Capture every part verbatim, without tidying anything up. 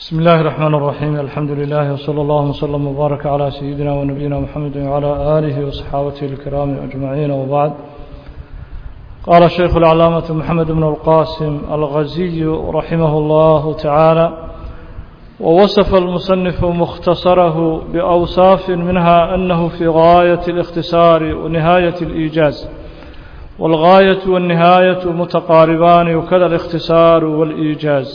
بسم الله الرحمن الرحيم الحمد لله وصلى الله وسلم وبارك على سيدنا ونبينا محمد وعلى آله وصحابته الكرام أجمعين وبعد. قال الشيخ العلامة محمد بن القاسم الغزي رحمه الله تعالى: ووصف المصنف مختصره بأوصاف منها أنه في غاية الاختصار ونهاية الإيجاز، والغاية والنهاية متقاربان وكذا الاختصار والإيجاز.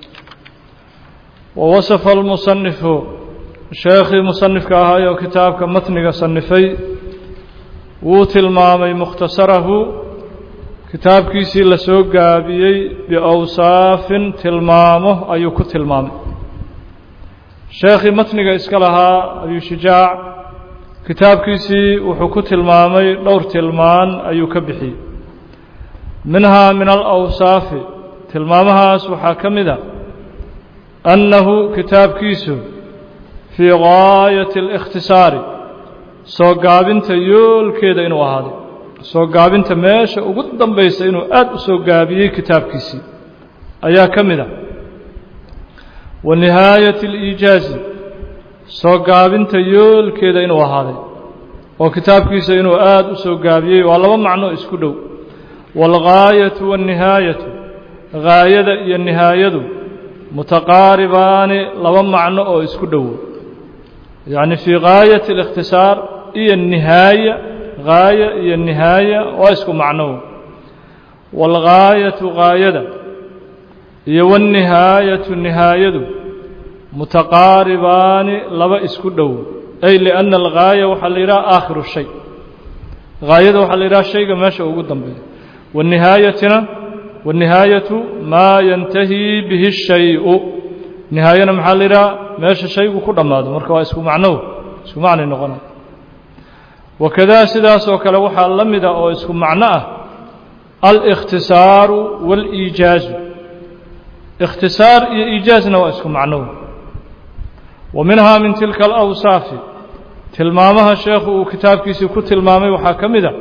ووصف المصنف شيخي مصنف كهاي وكتاب كمتنق صنفي وتلمامي مختصره كتاب كيسي لسوق قابيي بأوصاف تلمامه أي كتلمامه. شيخي متنق إسكالها أبي شجاع كتاب كيسي وحكو تلمامي دور تلمان أي كبحي منها من الأوصاف تلمامها سوحا كمدا أنه كتاب كيسو في غاية الاختصار سوقابنت يول كيدا إنو هذا سوقابنت ماشا وقدم بيس إنو أد سوقابي كتاب كيسي أيا كمدا. ونهاية الإيجاز سوقابنت يول كيدا إنو هذا وكتاب كيسي إنو أد سوقابي والله معنى اسكدو. والغاية والنهاية غاية إيا النهاية متقاربان لو معنى أو اسكدو، يعني في غاية الاختصار هي النهاية غاية هي النهاية واسكو معنى، والغاية غاية هي والنهاية النهاية متقاربان لو اسكدو، أي لأن الغاية وحليرا آخر الشيء، غاية وحليرا الشيء ماشي وقدم به، والنهايتنا والنهاية ما ينتهي به الشيء، نهاية محلرا ماشي الشيء كله ما هذا مركوا اسمه معناه اسمه معنى نقول. وكذا سداس وكلا وحال لمدا أو اسمه معناه الاختصار والإيجاز، اختصار إيجازنا واسمه معناه. ومنها من تلك الأوصاف تلمامها الشيخ وكتاب كيسي كتلمامي وحاكم ذا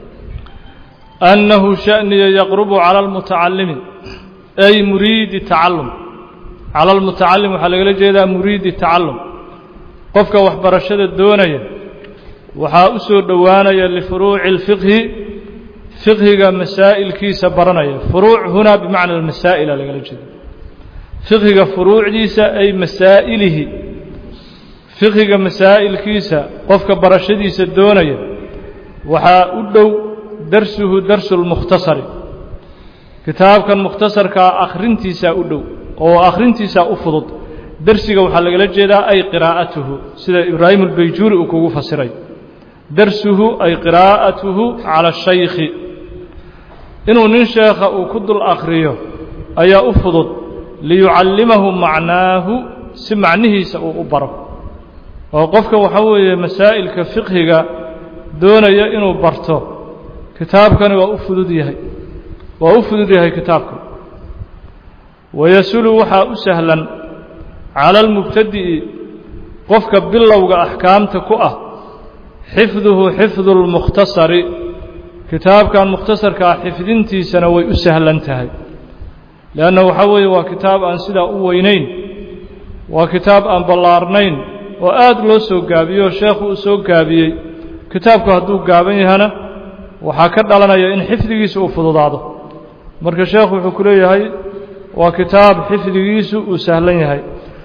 أنه شأن يقرب على المتعلم أي مريد التعلم، على المتعلم وحلقة جيدا مريد التعلم قفك وحبر الشد الدونية وحاوسوا دوانية لفروع الفقه، فقه مسائل كيسة برنية، فروع هنا بمعنى المسائل فقه فروع ديسة أي مسائله، فقه مسائل كيسة قفك برشديسة الدونية وحاودوا درسه درس المختصر، كتاب كان مختصر كأخرنتي سأودو أو أخرنتي سأفضل درسه وحلق لجدا أي قراءته سيد إبراهيم البيجوري أكو فسري درسه أي قراءته على الشيخ إنه ننشيخ أكد الأخريه أي أفضل ليعلمه معناه سمعنه سأبره. وقفك وحوي مسائل كفقه دون إنه برته كتاب كان وأفضل ديهي وأفضل ديهي كتاب كان ويسول وحا سهلا على المبتدئ قفك بالله أحكام تكؤه حفظه حفظ المختصر، كتاب كان مختصر كحفظنتي سنوي سهلا انتهي، لأنه حوي وكتاب أن سدا أوينين وكتاب أن بلارنين وآد له سوق قابي وشيخ سوق قابي كتابك هدو قابي هنا waxaa ka dhalanaya in xifdigiisu uu fududaado. marka sheekhu wuxuu ku leeyahay waa kitaab xifdigiisu uu sahlan yahay.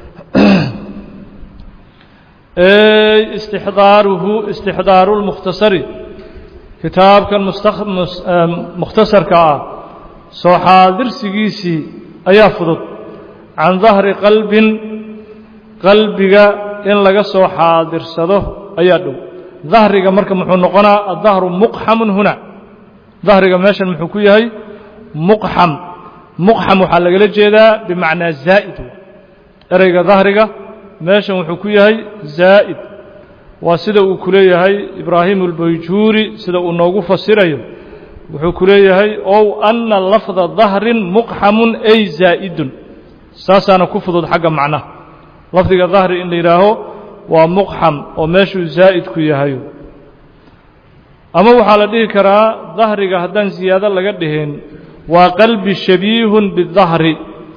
ay istixdaaruhu istixdaaru al-mukhtasari, kitaabkan mukhtasarka ah soo xaadirsigiisii ayaa fudud. can dahri qalbin qalbiga in laga soo xaadirsado ayaa dhow. ظهرiga marka muxuu noqonaa الظهر مقحم هنا، ظهرiga meeshan muxuu ku yahay مقحم. مقحم waxaa lagala jeedaa بمعنى زائد، ereyga ظهرiga meeshan wuxuu ku yahay زائد. waa sida uu ku leeyahay إبراهيم البيجوري sida uu noogu fasirayo wuxuu ku leeyahay أو أن لفظ ظهر مقحم أي زائد، saasaana ku fudud xagga macnaha lafdiga ظهر in la yidhaaho waa muqxam oo meeshuu zaa'id ku yahay. ama waxaa la dhihi karaa dahriga haddaan siyaado laga dhihin waa qalbi shabiihun bidahri,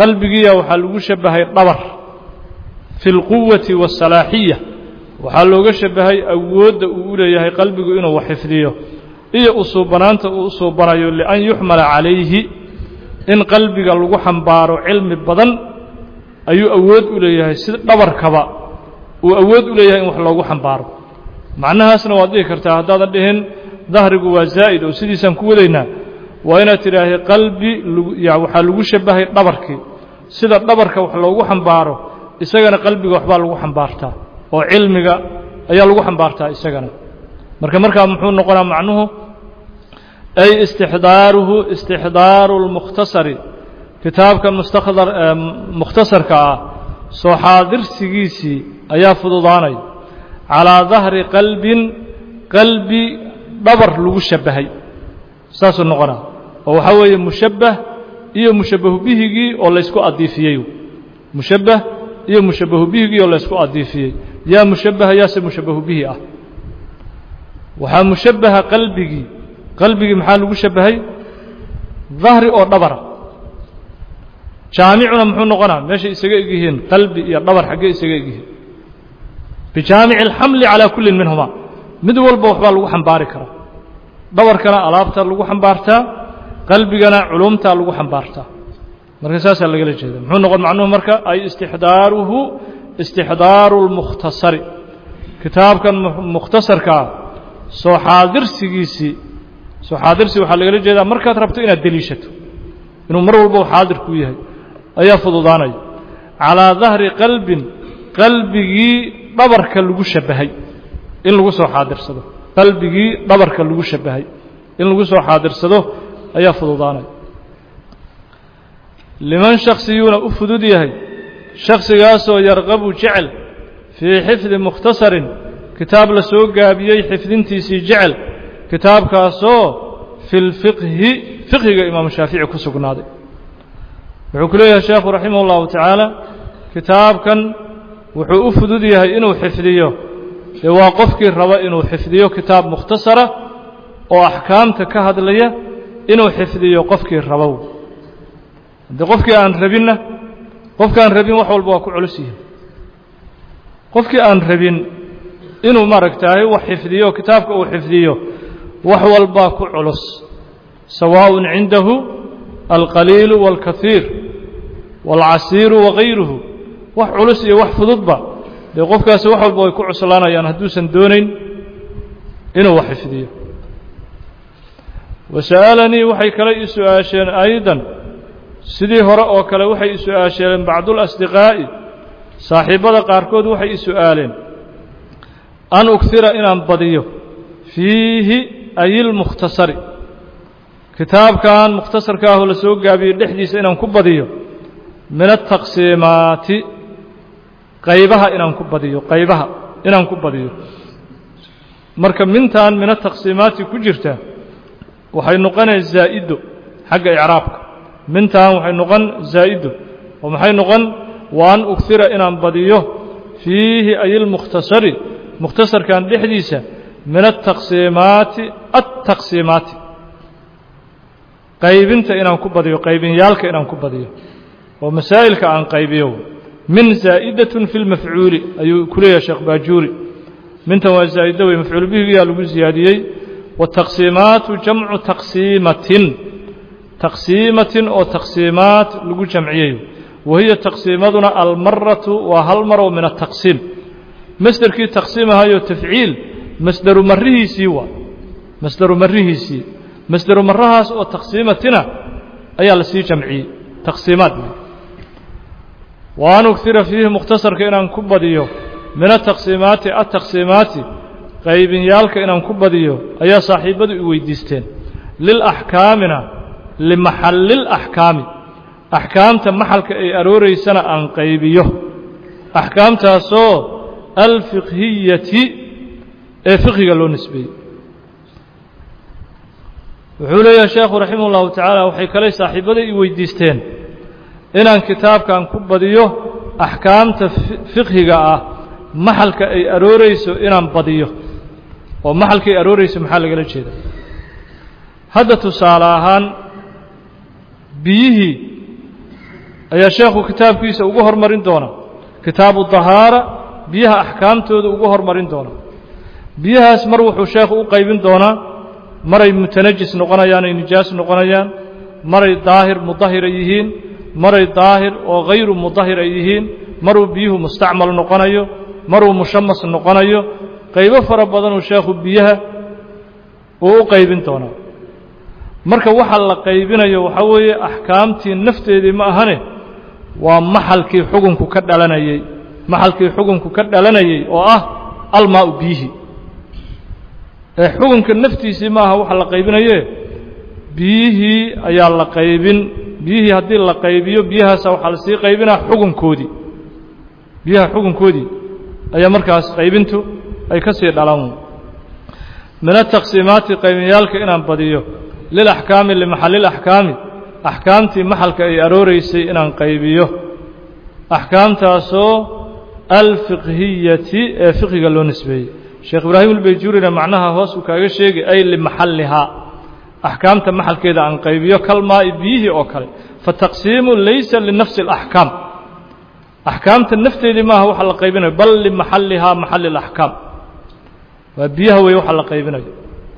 qalbigiya waxaa lagu shabahay dhabar fi lquwati wasalaaxiya waxaa looga shabahay awoodda uu u leeyahay qalbigu inuu wax xifdiyo iyo usuubanaanta uu u suubanayo lian yuxmala calayhi in qalbiga lagu xambaaro cilmi badan ayuu awood u leeyahay sida dhabarkaba uu awood u leeyahay in wax loogu xambaaro macnahaasna waad dhihi kartaa haddaadan dhihin dahrigu waa zaa'id oo sidiisaan ku wadaynaa waa inaad tidhaahay qalbi waxaa lagu shabahay dhabarkii sida dhabarka wax loogu xambaaro isagana qalbiga waxbaa lagu xambaartaa oo cilmiga ayaa lagu xambaartaa isagana marka markaa muxuu noqonaa macnuhu ay istixdaaruhu istixdaaru lmukhtasari kitaabkan mustakhdar mukhtasarka ah soo xaadirsigiisii ayaa fududaanay calaa dahri qalbin qalbi dhabar lagu shabahay saasuu noqonaa oo waxaa weeye mushabbah iyo mushabbahu bihigii oo laysku adiifiyey mushabbah iyo mushabbahu bihigii oo laysku adiifiyey yaa mushabbaha yaase mushabbahu bihi ah waxaa mushabbaha qalbigii qalbigii maxaa lagu shabahay dahri oo dhabara jaamicuna muxuu noqonaa meeshay isaga egyihiin qalbi iyo dhabar xaggee isaga egyihiin bijaamici alxamli calaa kullin minhuma mid walba waxbaa lagu xambaari karaa dhabarkana alaabta lagu xambaartaa qalbigana culumtaa lagu xambaartaa marka saasaa lagala jeeda muxuu noqon macnuhu marka ay istixdaaruhu istixdaaru lmukhtasari kitaabkan mukhtasarkaa soo xaadirsigiisii soo xaadirsi waxaa lagala jeedaa markaad rabto inaad deliishato inuu mar walba xaadir ku yahay ayaa fududaanaya calaa dahri qalbin qalbigii dhabarka lagu shabahay in lagu soo xaadirsado qalbigii dhabarka lagu shabahay in lagu soo xaadirsado ayaa fududaanaya liman shaksiyuuna u fudud yahay shaksigaasoo yarqabu jecel fii xifdi mukhtasarin kitaab la soo gaabiyey xifdintiisii jecel kitaabkaasoo fi lfiqhi fiqhiga imaamu shaafici ku sugnaaday wuxuu ku leeyahay sheekhu raximah اllahu tacaala kitaabkan wuxuu u fudud yahay inuu xifdiyo dee waa qofkii raba inuu xifdiyo kitaab mukhtasara oo axkaamta ka hadlaya inuu xifdiyo qofkii rabow haddii qofkii aan rabinna qofki aan rabin wax walba waa ku culus yihin qofkii aan rabin inuu maaragtaahay wax xifdiyo kitaabka uu xifdiyo wax walbaa ku culus sawaaءun cindahu alqaliilu wاlkahiir wاlcasiiru wagayruhu wax culus iyo wax fududba dee qofkaasi wax walba way ku cuslaanayaan hadduusan doonayn inuu wax xifdiyo wasa'alanii waxay kale ii su-aasheen aydan sidii hore oo kale waxay ii su-aasheen bacdulasdiqaa'i saaxiibbada qaarkood waxay ii su-aaleen an ughira inaan badiyo fiihi ay ilmukhtasari kitaabkan mukhtasarka ahoo la soo gaabiyey dhexdiisa inaan ku badiyo min ataqsiimaati qaybaha inaan ku badiyo qaybaha inaan ku badiyo marka mintan min ataqsiimaati ku jirta waxay noqonay zaa'ido xagga icraabka mintan waxay noqon zaa'ido oo maxay noqon wa an ughira inaan badiyo fiihi ay ilmukhtasari mukhtasarkan dhexdiisa min ataqsiimaati attaqsiimaati qaybinta inaan ku badiyo qaybinyaalka inaan ku badiyo oo masaa'ilka aan qaybiyo min zaa'idatun fi lmafcuuli ayuu ku leeyahay sheekh baajuuri mintan waa zaa'ida wey mafcuul bihigiyaa lagu ziyaadiyey wataqsiimaatu jamcu taqsiimatin taqsiimatin oo taqsiimaat lagu jamciyey wahiya taqsiimaduna almaratu waa hal mar oo min ataqsiim masderkii taqsiimahayo tafciil masderu marihiisii waa masderu marihiisii masderu marahaas oo taqsiimatina ayaa la sii jamciyey taqsiimaad wa an ughira fiihi mukhtasarka inaan ku badiyo min ataqsiimaati attaqsiimaati qaybinyaalka inaan ku badiyo ayaa saaxiibbadu i weydiisteen lilaxkaamina limaxallilaxkaami axkaamta maxalka ay arooreysana aan qaybiyo axkaamtaasoo alfiqhiyati ee fiqhiga loo nisbeeyey wuxuu leeyahay sheekhu raximah اllahu tacaala waxay kale saaxiibbada i weydiisteen inaan kitaabkan ku badiyo axkaamta fiqhiga ah maxalka ay arooreyso inaan badiyo oo maxalkay arooreyso maxaa lagala jeeda hadda tusaale ahaan biyihii ayaa sheekhu kitaabkiisa ugu hormarin doona kitaabu dahaara biyaha axkaamtooda ugu hormarin doona biyahaas mar wuxuu sheekhu u qaybin doonaa maray mutanajis noqonayaan ay nijaas noqonayaan maray daahir mudahir ay yihiin maray daahir oo hayru mudahir ay yihiin maruu biyuhu mustacmal noqonayo maruu mushamas noqonayo qaybo fara badan uu sheekhu biyaha uu u qaybin doonaa marka waxa la qaybinayo waxa weeye axkaamtii nafteedii ma ahane waa maxalkii xukunku ka dhalanayay maxalkii xukunku ka dhalanayay oo ah almaa bihi ee xukunka naftiisii ma aha waxa la qaybinayo biyihii ayaa la qaybin biyihii haddii la qaybiyo biyahaas waxa la sii qaybinaa xukunkoodii biyaha xukunkoodii ayaa markaas qaybintu ay ka sii dhalan min ataqsiimaati qaybiyaalka inaan badiyo lil ahkaami li mahallil ahkaami ahkaamtii maxalka ay arooreysay inaan qaybiyo ahkaamtaasoo al fiqhiyati ee fiqiga loo nisbeeyay sheekh ibraahim al-bayjurina macnaha hoos uu kaaga sheegay ay li mahalliha ahkaamta maxalkeeda aan qaybiyo kalmaa bihi oo kale fa taqsiimu laysa li nafsi al-ahkam ahkaamta nafteedii ma aha waxa la qaybinayo bal li mahalliha mahall al-ahkam wa biyaha way waxa la qaybinayo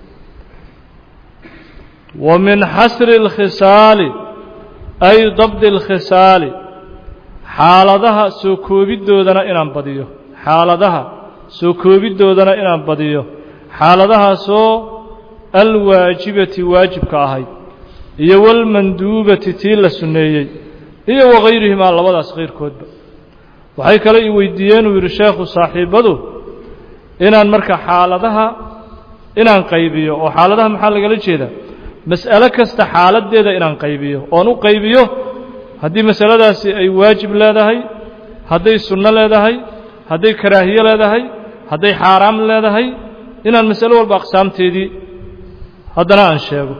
wa min hasr al-khisal ay dabd al-khisal xaaladaha soo koobidoodana inaan badiyo xaaladaha soo koobidoodana inaan badiyo xaaladaha soo alwaajibati waajibka ahayd iyo wal mandubati tii la suneeyay iyo waqayrihima labadaas qeyrkoodba waxay kale i weydiiyeen uu yiri sheekhu saaxiibadu inaan marka xaaladaha inaan qaybiyo oo xaaladaha maxaa laga jeedaa mas'alo kasta xaaladeeda inaan qaybiyo oo u qaybiyo haddii masaladaasi ay waajib leedahay hadday sunno leedahay hadday karaahiye leedahay hadday xaraam leedahay inaan mas'alo walba aqsaamteedii haddana aan sheego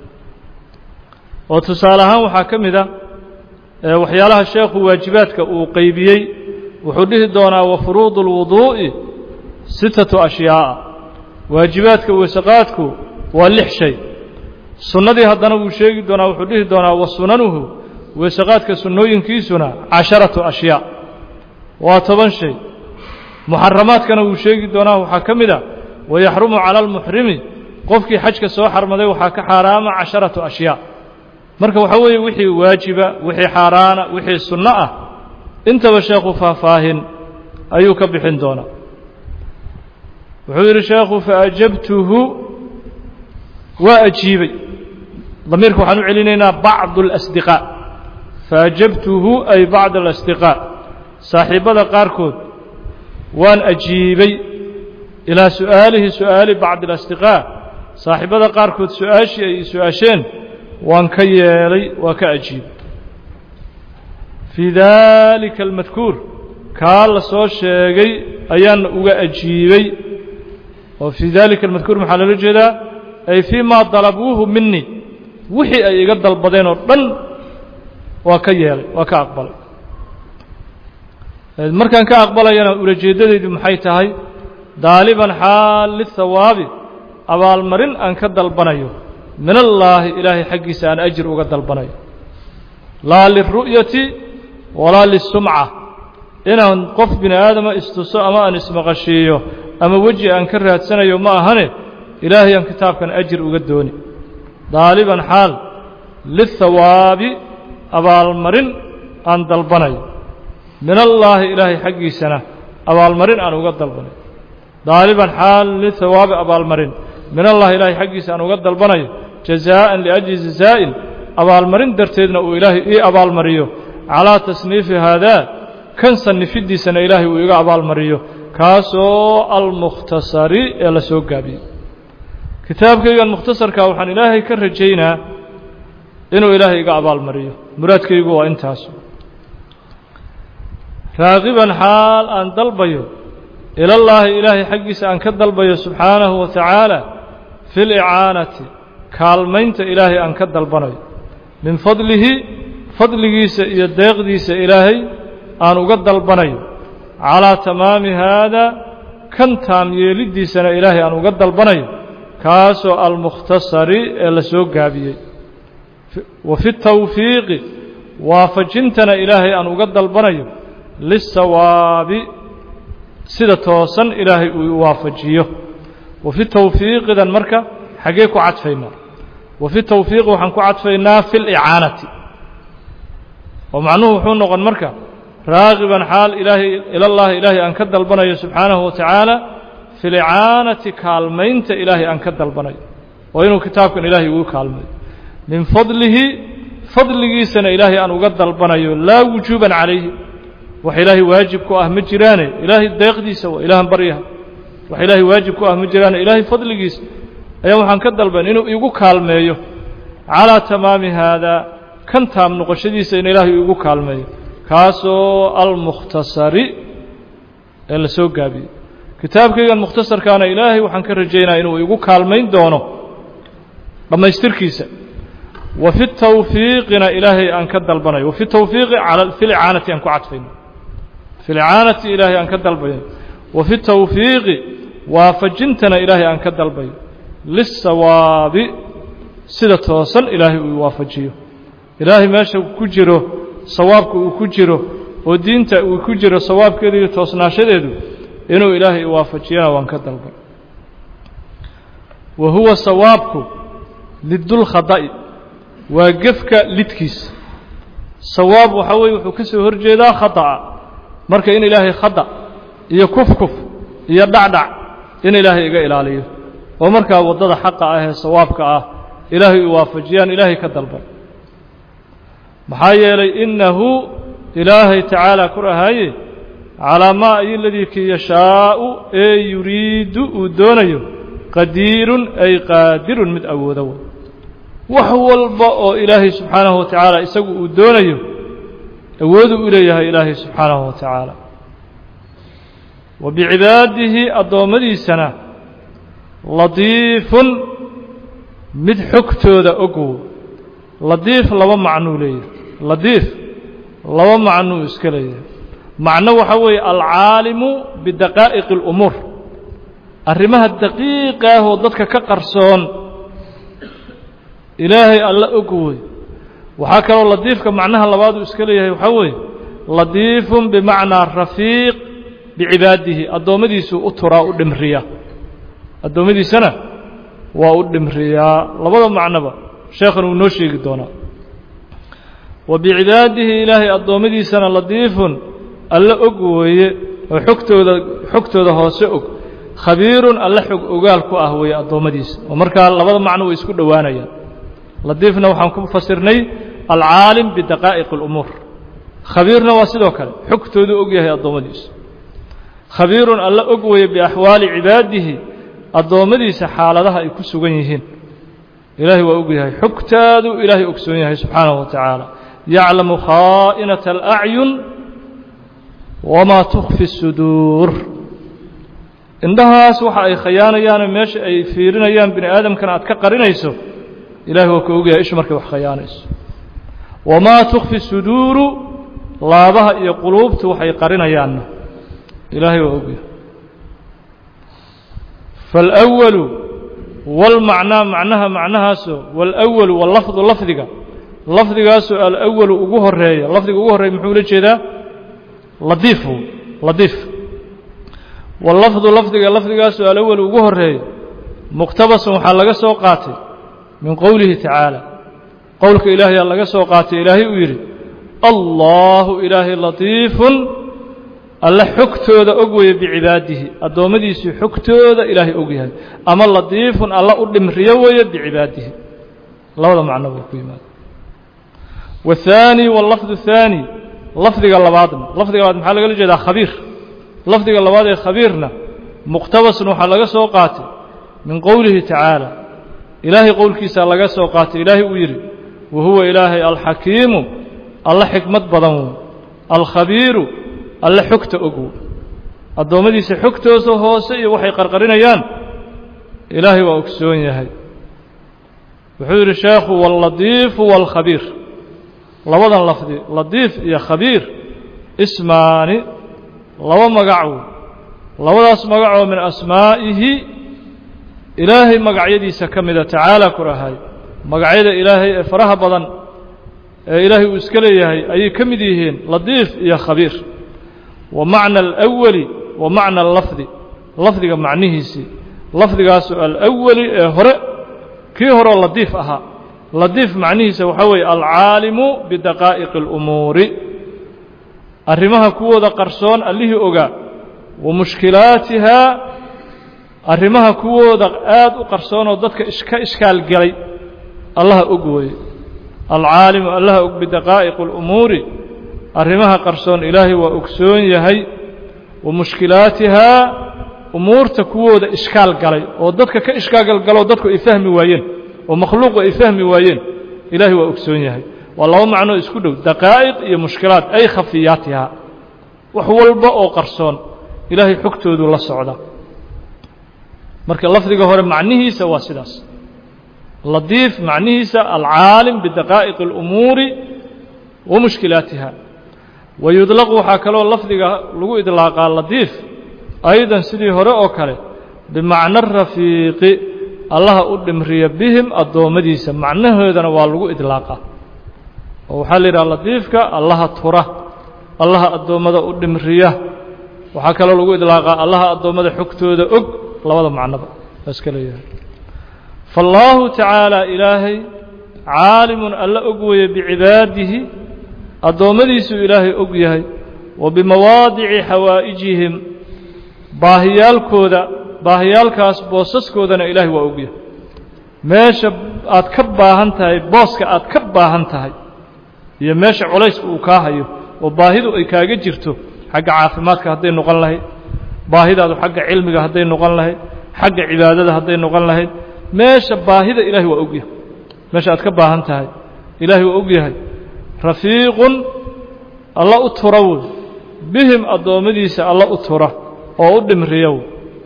oo tusaale ahaan waxaa ka mid ah waxyaalaha sheekhu waajibaadka uu qaybiyey wuxuu dhihi doonaa wa furuudul wuduu'i sittatu ashyaa waajibaadka weesaqaadku waa lix shay sunnadii haddana wuu sheegi doonaa wuxuu dhihi doonaa wa sunanuhu weesaqaadka sunnooyinkiisuna casharatu ashyaa waa toban shay muxaramaadkana wuu sheegi doonaa waxaa ka mid ah wayaxrumu cala almuxrimi qofkii xajka soo xarmaday waxaa ka xaaraama casharatu ashyaa marka waxa weeye wixii waajiba wixii xaaraana wixii sunno ah intaba sheekhu faahfaahin ayuu ka bixin doonaa wuxuu yidhi sheekhu faajabtuhu waa ajiibay damiirka waxaan u celinaynaa bacd alasdiqaa faajabtuhu ay bacd alasdiqaa saaxiibada qaarkood waan ajiibay ilaa su'aalihi su'aali bacd alasdiqaa saaxiibada qaarkood su'aashii ay su'aasheen waan ka yeelay waa ka ajiibay fii daalika almadkuur kaa la soo sheegay ayaana uga ajiibay oo fii daalika almadkuur maxaa loola jeedaa ay fii maa dalabuuhu minii wixii ay iga dalbadeen oo dhan waa ka yeelay waa ka aqbalay markaan ka aqbalayana ulajeeddadaydu maxay tahay daaliban xaal lithawaabi abaalmarin aan ka dalbanayo min allaahi ilaahay xaggiisa aan ajir uga dalbanayo laa liru'yati walaa lisumca inaan qof bini aadama istuso ama aan ismaqashiiyo ama weji aan ka raadsanayo ma ahane ilaahay aan kitaabkan ajir uga dooni daaliban xaal lithawaabi abaalmarin aan dalbanayo min allaahi ilaahay xaggiisana abaalmarin aan uga dalbanayo daaliban xaal lithawaabi abaalmarin min allahi ilaahay xaggiisa aan uga dalbanayo jazaa'an liajli jazaa'in abaalmarin darteedna uu ilaahay ii abaalmariyo calaa tasniifi haadaa kan sannifidiisana ilaahay uu iga abaalmariyo kaasoo almukhtasari ee la soo gaabiyey kitaabkaygan mukhtasarkaa waxaan ilaahay ka rajaynaa inuu ilaahay iga abaalmariyo muraadkaygu waa intaas raaqiban xaal aan dalbayo ilallaahi ilaahay xaggiisa aan ka dalbayo subxaanahu wa tacaala fi licaanati kaalmaynta ilaahay aan ka dalbanayo min fadlihi fadligiisa iyo deeqdiisa ilaahay aan uga dalbanayo calaa tamaami haadaa kan taam yeeliddiisana ilaahay aan uga dalbanayo kaasoo almukhtasari ee la soo gaabiyey wa fi tawfiiqi waafajintana ilaahay aan uga dalbanayo lisawaabi sida toosan ilaahay uu waafajiyo wa fi tawfiiqidan marka xagee ku cadfaynaa wa fi tawfiiq waxaan ku cadfaynaa fi licaanati oo macnuhu wuxuu noqon marka raagiban xaal ilaahay ila allah ilaahay aan ka dalbanayo subxaanahu wa tacaala fi licaanati kaalmaynta ilaahay aan ka dalbanayo oo inuu kitaabkan ilaahay ugu kaalmayo min fadlihi fadligiisana ilaahay aan uga dalbanayo laa wujuuban calayhi wax ilaahay waajib ku ah ma jiraane ilaahay deeqdiisa waa ilaahan baryaha wax ilaahay waajib ku ah ma jiraane ilaahay fadligiisa ayaa waxaan ka dalban inuu igu kaalmeeyo calaa tamaami haadaa kan taam noqoshadiisa in ilaahay igu kaalmeeyo kaasoo almukhtasari ee la soo gaabiyey kitaabkaygan mukhtasarkaana ilaahay waxaan ka rajaynaya inuu igu kaalmayn doono dhammaystirkiisa wa fi tawfiiqina ilaahay aan ka dalbanayo wa fi tawfiiqi cala fi licaanati aan ku cadfayno fi licaanati ilaahay aan ka dalbayo wa fi tawfiiqi waafajintana ilaahay aan ka dalbayo lisawaabi sida toosan ilaahay uu waafajiyo ilaahay meesha ku jiro sawaabka uu ku jiro oo diinta uu ku jiro sawaabkeedu iyo toosnaashadeedu inuu ilaahay waafajiyana waan ka dalbay wa huwa sawaabku lidul khada'i waa gefka lidkiisa sawaab waxa weeye wuxuu ka soo horjeedaa khada'a marka in ilaahay khada iyo kufkuf iyo dhacdhac in ilaahay iga ilaaliyo oo markaa waddada xaqa ah ee sawaabka ah ilaahay uu waafajiyaan ilaahay ka dalbay maxaa yeelay innahu ilaahay tacaala ku rahaaye calaa maa ayo ladii kii yashaa'u ee yuriidu uu doonayo qadiirun ay qaadirun mid awooda way wax walba oo ilaahay subxaanahu wa tacaala isagu uu doonayo awoodu u leeyahay ilaahay subxaanahu wa tacaala wa bicibaadihi addoommadiisana ladiifun mid xogtooda ogow ladiif laba macnuu leeyahay ladiif laba macnuu iska leeyahay macno waxa weeye alcaalimu bidaqaa'iqi اlumuur arrimaha daqiiqa ah oo dadka ka qarsoon ilaahay alla og wey waxaa kaloo ladiifka macnaha labaad uu iska leeyahay waxaa weeye ladiifun bimacnaa rafiiq bicibaadihi addoommadiisuu u turaa u dhimriya addoommadiisana waa u dhimriyaa labada macnoba sheekhan wuu noo sheegi doonaa wa bicibaadihi ilaahay addoommadiisana ladiifun alla og weeye oo xogtooda xogtooda hoose og khabiirun alla xog ogaal ku ah weeye addoommadiisa oo markaa labada macno way isku dhowaanayaan ladiifna waxaan ku fasirnay alcaalim bidaqaa'iq اlumuur khabiirna waa sidoo kale xogtoodu og yahay addoommadiisa khabiirun alla og weeye biaxwaali cibaadihi addoommadiisa xaaladaha ay ku sugan yihiin ilaahay waa og yahay xogtaadu ilaahay ogsoon yahay subxaanahu wa tacaala yaclamu khaa'inata alacyun wamaa tukfi الsuduur indhahaas waxa ay khayaanayaanoo meesha ay fiirinayaan bini aadamkana aad ka qarinayso ilahay waa ka og yahay ishu markay wax khayaanayso wamaa tukfi suduuru laabaha iyo quluubtu waxay qarinayaanna ilaahay waa og yahay faalawalu walmacnaa macnaha macnahaasoo waalawalu wallafdu lafdiga lafdigaasoo alawalu ugu horeeya lafdiga ugu horreeya muxuu ula jeedaa ladiifu ladiif wallafdu lafdiga lafdigaasoo alawalu ugu horeeya muqtabasan waxaa laga soo qaatay min qowlihi tacaala qowlka ilaahayaa laga soo qaatay ilaahay uu yidhi allahu ilaahay latiifun alla xogtooda og weeye bicibaadihi addoommadiisii xogtooda ilaahay og yahay ama latiifun alla u dhimriyo weeye bicibaadihi labada macno buu ku yimaada والثاني واللفظ الثاني لفظiga labaadna lafdiga labaad maxaa lagala jeedaa khabiir lafdiga labaad ee khabiirna muqtabasna waxaa laga soo qaatay min qowlihi tacaala ilaahay qowlkiisa laga soo qaatay ilaahay uu yidhi wahuwa ilaahay alxakiimu alla xikmad badan wey alkhabiiru alla xogta og wey addoommadiisa xogtoosa hoose iyo waxay qarqarinayaan ilaahay waa ogsoon yahay wuxuu yidhi sheekhu wاlladiifu wاlkhabiir labadan lafdi ladiif iyo khabiir ismaani laba magacow labadaas magacoo min asmaa'ihi ilaahay magacyadiisa ka mida tacaala ku rahay magacyada ilaahay ee faraha badan إلهي وإسكاليه أي كمديهين لطيف يا خبير ومعنى الأول ومعنى اللفظ لفظ معنيه سي لفظ الأول هرأ كي هرأ لطيف أها لطيف معنيه سوحوي العالم بدقائق الأمور أرمها كوة قرصون اللي أقا ومشكلاتها أرمها كوة آد قرصون وضدك إشكال إشكال قلي الله أقوي العالم الله أقوي بدقائق الأمور أرمها قرصون إلهي وأكسون يهي ومشكلاتها أمور تكوة إشكال قلي وضدك كإشكال قلي وضدك إفهم وين ومخلوق إفهم وين إلهي وأكسون يهي والله معنى اسكدو دقائق هي مشكلات أي خفياتها وحو الباء قرصون إلهي حكته ذو الله السعودة مركا اللفظ هو معنيه سوا سداس لطيف معنيه العالم بدقائق الأمور ومشكلاتها ويطلق حكالو اللفظ لغو إطلاقا لطيف أيضا سيدي هراء وكاله بمعنى الرفيق الله أدم ريبهم الدومديس معنى هذا والغو إطلاقا وحال اللطيفك الله تره الله الدومده أدم ريه وحكالو لغو إطلاقا الله الدومده حكته ذا أق لوضع معنى بس كليه فالله تعالى إلهي عالم ألا أقوي بعباده الدومديس إلهي أقويه وبمواضع حوائجهم باهيال كودا باهيال كاس بوسس كودنا إلهي وأقويه ماشا أتكباهن تهي بوسك أتكباهن تهي iyo meesha culays uu ka hayo oo baahidu ay kaaga jirto xagga caafimaadka haday noqon lahayd baahidaadu xagga cilmiga haday noqon lahayd xagga cibaadada haday noqon lahayd meesha baahida ilaahi waa ogyahay meesha aad ka baahan tahay ilaahi waa ogyahay rafiiqun alla u turaw bihim adoomadiisa alla u tura oo u dhimriyow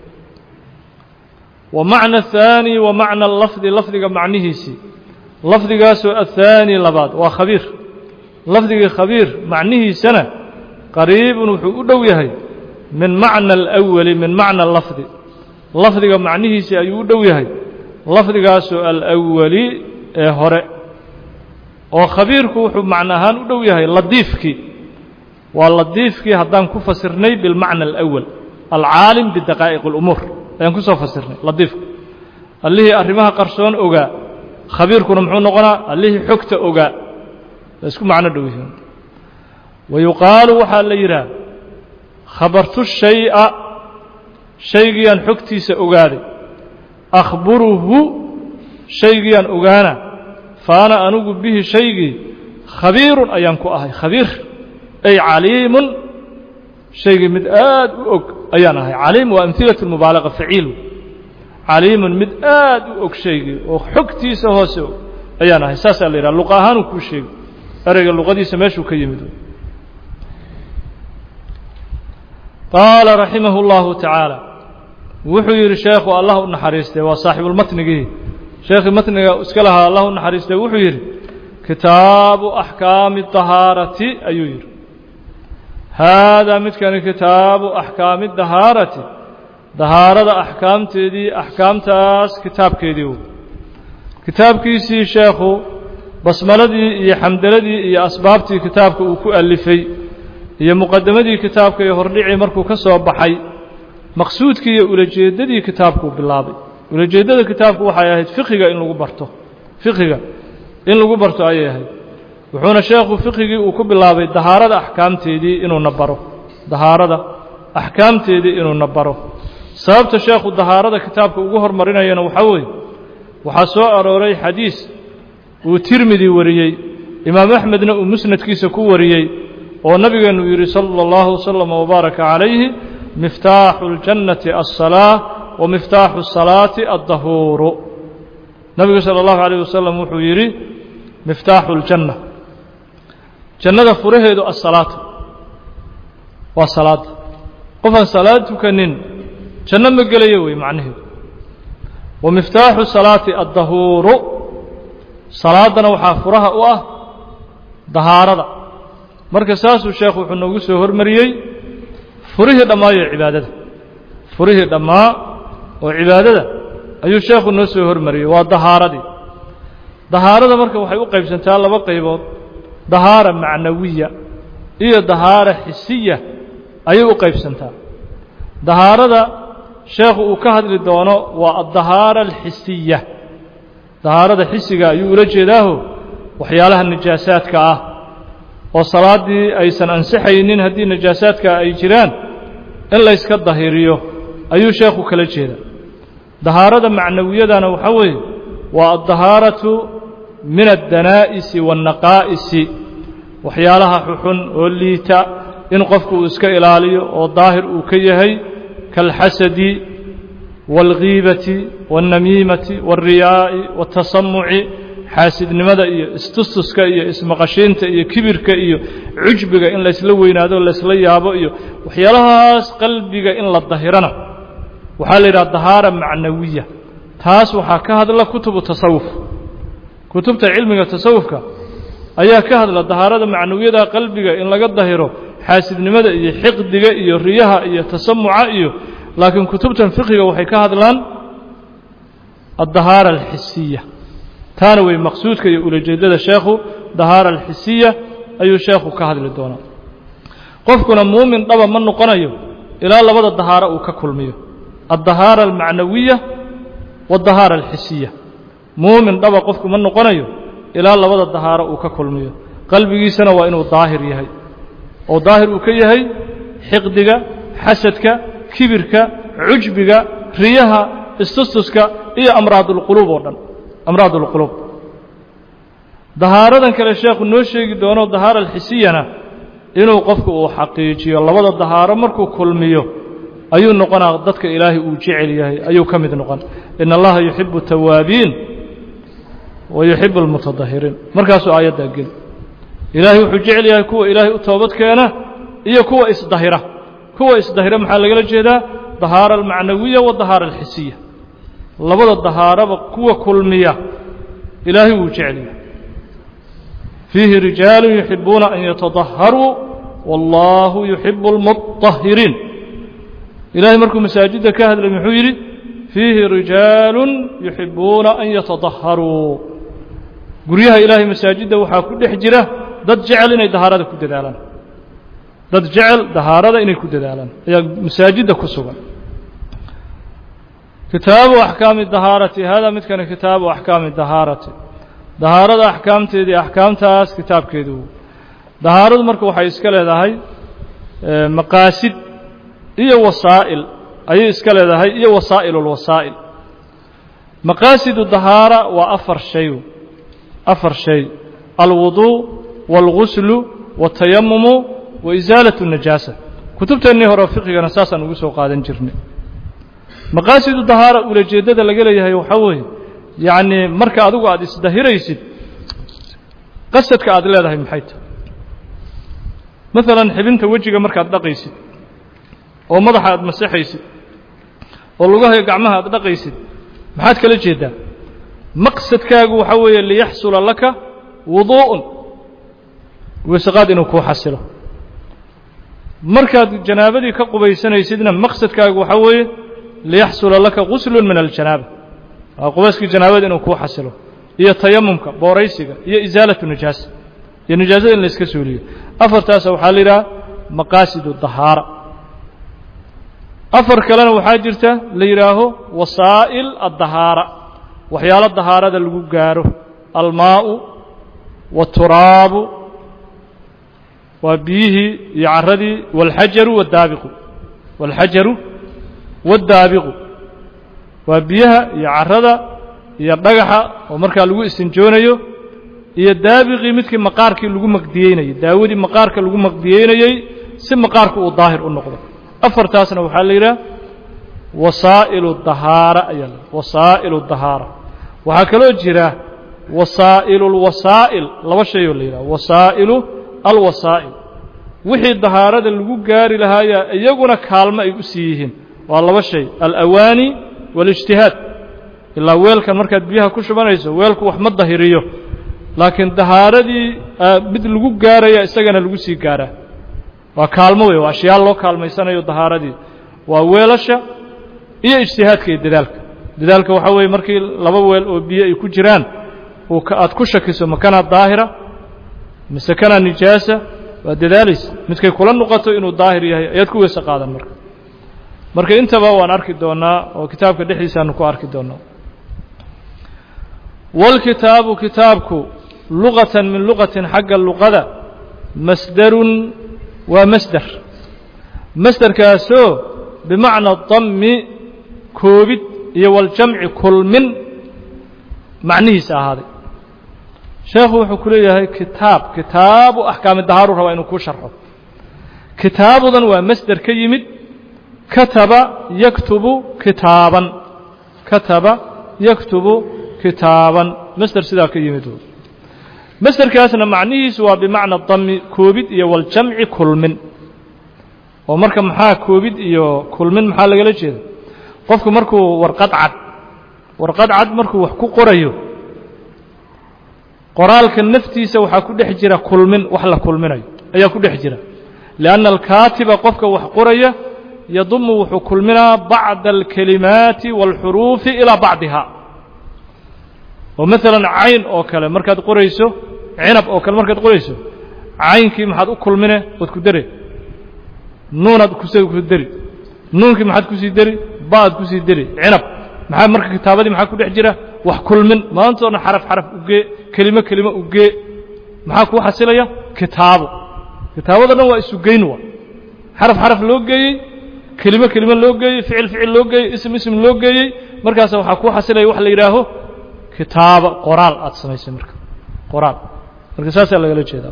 ومعنى الثاني ومعنى اللفظ لفظك معنيهسي لفظك الثاني لباد وخبير لفظك خبير معنيه سنة قريب وحو يهي من معنى الأول من معنى اللفظ لفظك معنيه سيأيو يهي لفظك الأول هرع وخبيرك وحو معناها ودو يهي لطيفك واللطيفك هدان كفسرني بالمعنى الأول العالم بدقائق الأمور يعني كسو فسرني لطيفك اللي هي أرمها قرصون أوغا خبيركم محون نقنا اللي هي حكت أوغا اسكو معنى دويهم ويقال وحال يرى خبرت الشيء شيئا حكتي سأوغاري أخبره شيئا أوغانا فأنا أنوغ به شيء خبير أيانكو أهي خبير أي عليم شيء مدآد أوغ أيانا هي عليم وأمثلة المبالغة فعيل عليم مدآد أوغ شيء وحكتي سهوسو أيانا هي ساسا ليرى اللقاهان كو شيء أرجع اللغة دي سماشو كيمدو قال رحمه الله تعالى وحير الشيخ الله النحريسته وصاحب المتن جه شيخ المتن اسكلها الله النحريسته وحير كتاب أحكام الطهارة أيوير هذا متكن كتاب أحكام الطهارة طهارة أحكام تدي أحكام تاس كتاب كيديو كتاب كيسي شيخو basmaladii iyo xamdaladii iyo asbaabtii kitaabka uu ku alifay iyo muqaddamadii kitaabka iyo hordhicii markuu ka soo baxay maqsuudkii iyo ulajeedadii kitaabku bilaabay ulajeedada kitaabku waxay ahayd fiqiga in lagu barto fiqiga in lagu barto ayay ahayd wuxuuna sheekhu fiqigii uu ku bilaabay dahaarada ahkaamteedii inuu nabaro dahaarada ahkaamteedii inuu nabaro sababta sheekhu dahaarada kitaabka ugu hormarinayna waxa weeye waxa soo arooray xadiis وترمذي وريي إمام أحمد مسند كيس كوريي ونبي يري صلى الله وسلم وبارك عليه مفتاح الجنة الصلاة ومفتاح الصلاة الظهور نبي صلى الله عليه وسلم وحيري مفتاح الجنة جنة فرهد الصلاة والصلاة قفا صلاة كنين جنة مقليوي معنه ومفتاح الصلاة الظهور salaadana waxa furaha u ah dahaarada marka saas uu sheekhu wuxuu noogu soo hormariyay furihii dhamaayo cibaadada furihii dhamaa oo cibaadada ayuu sheekhu noo soo hormariyay waa dahaaradii dahaarada marka waxay u qaybsantaa laba qaybood dahaara macnawiya iyo dahaara xisiya ayay u qaybsantaa dahaarada sheekhu uu ka hadli doono waa addahaara alxisiya dahaarada xisiga ayuu ula jeedaaho waxyaalaha najaasaadka ah oo salaadii aysan ansixaynin haddii najaasaadka ay jiraan in la iska dahiriyo ayuu sheekhu kala jeeda dahaarada macnawiyadana waxa weeye waa addahaaratu min addanaa'isi waannaqaa'isi waxyaalaha xuxun oo liita in qofku uu iska ilaaliyo oo daahir uu ka yahay kalxasadi waalghiibati waannamiimati waalriyaa'i waatasamuci xaasidnimada iyo istustuska iyo ismaqashiinta iyo kibirka iyo cujbiga in laysla weynaado laysla yaabo iyo waxyaalahaas qalbiga in la dahirana waxaa la yidhaha dahaara macnawiya taas waxaa ka hadla kutubu tasawuf kutubta cilmiga tasawufka ayaa ka hadla dahaarada macnawiyada qalbiga in laga dahiro xaasidnimada iyo xiqdiga iyo riyaha iyo tasamuca iyo laakiin kutubtan fiqiga waxay ka hadlaan addahaara alxisiya taana way maqsuudka iyo ulajeedada sheekhu dahaara alxisiya ayuu sheekhu ka hadli doonaa qofkuna muumin dhaba ma noqonayo ilaa labada dahaaro uu ka kulmiyo addahaara almacnawiya waadahaara alxisiya muumin dhaba qofku ma noqonayo ilaa labada dahaaro uu ka kulmiyo qalbigiisana waa inuu daahir yahay oo daahir uu ka yahay xiqdiga xasadka kibirka cujbiga riyaha istustuska iyo amraadulquluub oo dhan amraadulquluub dahaaradan kale sheekhu noo sheegi doono dahaara alxisiyana inuu qofku uu xaqiijiyo labada dahaaro markuu kulmiyo ayuu noqonaa dadka ilaahay uu jecel yahay ayuu ka mid noqon in allaha yuxibu tawaabiin wa yuxibu almutadahiriin markaasuu aayaddaa geli ilaahay wuxuu jecel yahay kuwa ilaahay u toobad keena iyo kuwa isdahira kuwa isdahira maxaa lagala jeedaa dahaara almacnawiya wadahaara alxisiya labada dahaaraba kuwa kulmiya ilaahay wuu jecel yahay fiihi rijaalun yuxibuuna an yatadaharuu wallaahu yuxibu almutahiriin ilaahay markuu masaajidda ka hadlay muxuu yidhi fiihi rijaalun yuxibuuna an yatadaharuu guryaha ilaahay masaajidda waxaa ku dhex jira dad jecel inay dahaarada ku dadaalaan dad jecel dahaarada inay ku dadaalaan ayaa masaajidda ku sugan kitaabu axkaami dahaarati hada midkani kitaabu axkaami dahaarati dahaarada axkaamteedii axkaamtaas kitaabkeedu dahaaradu marka waxay iska leedahay maqaasid iyo wasaa'il ayay iska leedahay iyo wasaa'ilulwasaa'il maqaasidu dahaara waa afar shay afar shay alwuduu waalguslu waatayamumu wa isaalatu najaasa kutubteennii hore fiqigana saasaan ugu soo qaadan jirnay maqaasidu dahaara ulajeeddada laga leeyahay waxaa weeye yacnii marka adigu aad isdahiraysid qasadka aad leedahay maxay tahay maalan xibinta wejiga markaad dhaqaysid oo madaxa aad masaxaysid oo lugaha iyo gacmaha aad dhaqaysid maxaad kala jeedaa maqsadkaagu waxaa weeye liyaxsula laka wuduu'un weesaqaad inuu kuu xasilo markaad janaabadii ka qubaysanaysidna maqsadkaagu waxaa weeye liyaxsula laka guslun min aljanaaba waa qubayskii janaabada inuu kuu xasilo iyo tayamumka booraysiga iyo isaalatu najaasa iyo najaasada in la iska suuliyo afartaasa waxaa la yidhaha maqaasidu dahaara afar kalena waxaa jirta la yidhaaho wasaa'il addahaara waxyaalo dahaarada lagu gaaro almaa'u waaturaabu waa biyihii iyo carradii waalxajaru waddaabiqu waalxajaru waddaabiqu waa biyaha iyo carrada iyo dhagaxa oo markaa lagu istinjoonayo iyo daabiqii midkii maqaarkii lagu maqdiyeynayey daawadii maqaarka lagu maqdiyeynayey si maqaarku uu daahir u noqdo afartaasna waxaa la yidhaha wasaa'ilu dahaara ayaa la wasaa'ilu dahaara waxaa kaloo jira wasaa'ilulwasaa'il laba shay oo la yidhaha wasaa'ilu alwasaa'il wixii dahaarada lagu gaari lahaayaa iyaguna kaalmo ay u sii yihiin waa laba shay alawaani waalijtihaad ilaa weelkan markaad biyaha ku shubanayso weelku wax ma dahiriyo laakiin dahaaradii mid lagu gaaraya isagana lagu sii gaaraa waa kaalmo wey waa ashyaal loo kaalmaysanayo dahaaradii waa weelasha iyo ijtihaadka iyo dadaalka dadaalka waxaa weeye markii laba weel oo biyo ay ku jiraan aad ku shakiso makanaa daahira مسكنا نجاسة ودذلك midkay kula noqoto inuu daahir yahay ayaad ku weesa qaadan marka marka intaba waan arki doonaa oo kitaabka dhexdiisa aan ku arki doonaa wal kitaabu kitaabku lughatan min lughatin xagga luqada masdarun wa masdar masdarkaasoo bimacna dammi koobid iyo wal jamci kulmin macnihiisa ahaaday sheekhu wuxuu ku leeyahay kitaab kitaabu axkaami dahaaru rabaa inuu ku sharxo kitaabudan waa masdar ka yimid kataba yaktubu kitaaban kataba yaktubu kitaaban masdar sidaa ka yimid masdarkaasna macnihiisu waa bimacna dammi koobid iyo wal jamci kulmin oo marka maxaa koobid iyo kulmin maxaa lagala jeeda qofku markuu warqad cad warqad cad markuu wax ku qorayo qoraalka naftiisa waxaa ku dhex jira kulmin wax la kulminayo ayaa ku dhex jira lianna alkaatiba qofka wax qoraya yadumu wuxuu kulminaa bacda alkalimaati waalxuruufi ilaa bacdiha oo maalan cayn oo kale markaad qorayso cinab oo kale markaad qorayso caynkii maxaad u kulmine waad ku dare nuunaad ku dari nuunkii maxaad kusii dari ba'ad kusii dari cinab maxaa marka kitaabadii maxaa ku dhex jira wax kulmin maantoona xaraf xaraf ugee kelimo kelimo ugee maxaa kuu xasilaya kitaabo kitaabada dhan waa isugeyn waa xaraf xaraf loo geeyey kelimo kelimo loo geeyey ficil ficil loo geeyey ism ism loo geeyey markaas waxaa kuu xasilaya wax la yidhaaho kitaabo qoraal aad samaysay marka qoraal marka saasaa lagala jeedaa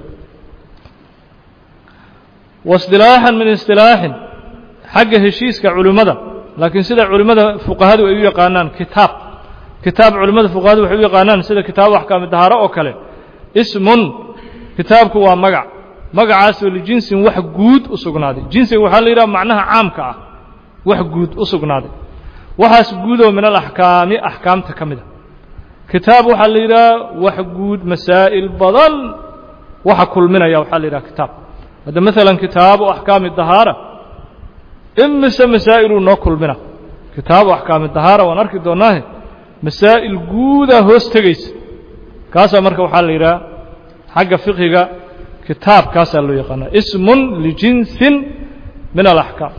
waistilaaxan min istilaaxin xagga heshiiska culimmada laakiin sida culimmada fuqahadu ay u yaqaanaan kitaab kitaab culimmada fuqahadu waxay u yaqaanaan sida kitaabu axkaami dahaaro oo kale ismun kitaabku waa magac magacaasoo lijinsin wax guud u sugnaaday jinsiga waxaa la yidhaha macnaha caamka ah wax guud u sugnaaday waxaas guudoo min alaxkaami axkaamta ka mid a kitaab waxaa la yidhaha wax guud masaa'il badan waxa kulminaya waxaa la yidhaha kitaab hadda maalan kitaabu axkaami dahaara imise masaa'iluu noo kulmina kitaabu axkaami dahaara waan arki doonaahe masaa'il guudaa hoos tegaysa kaasaa marka waxaa la yidhaha xagga fiqhiga kitaab kaasaa loo yaqaanaa ismun lijinsin min alaxkaam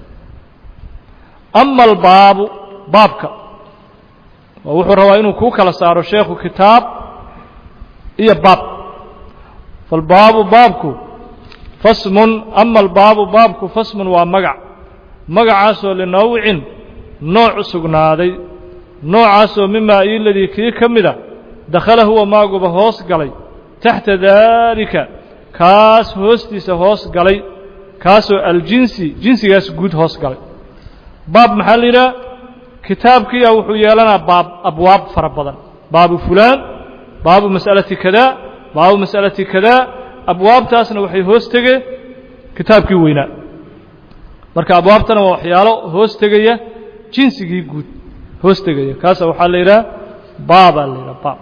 ama albaabu baabka oo wuxuu rabaa inuu kuu kala saaro sheekhu kitaab iyo baab falbaabu baabku fasmun ama albaabu baabku fasmun waa magac magacaasoo linawcin nooc u sugnaaday noocaasoo mimaa iiladii kii ka mida dakhala huwa maaguba hoos galay taxta daalika kaas hoostiisa hoos galay kaasoo aljinsi jinsigaas guud hoos galay baab maxaa la yidhaha kitaabkiiya wuxuu yeelanaa baab abwaab fara badan baabu fulaan baabu mas'alati kadaa baabu mas'alati kadaa abwaabtaasna waxay hoos tegeen kitaabkii weynaa marka abwaabtana waa waxyaalo hoos tegaya jinsigii guud hoos tegaya kaasa waxaa la yidhaha baabaa la yidhaha baab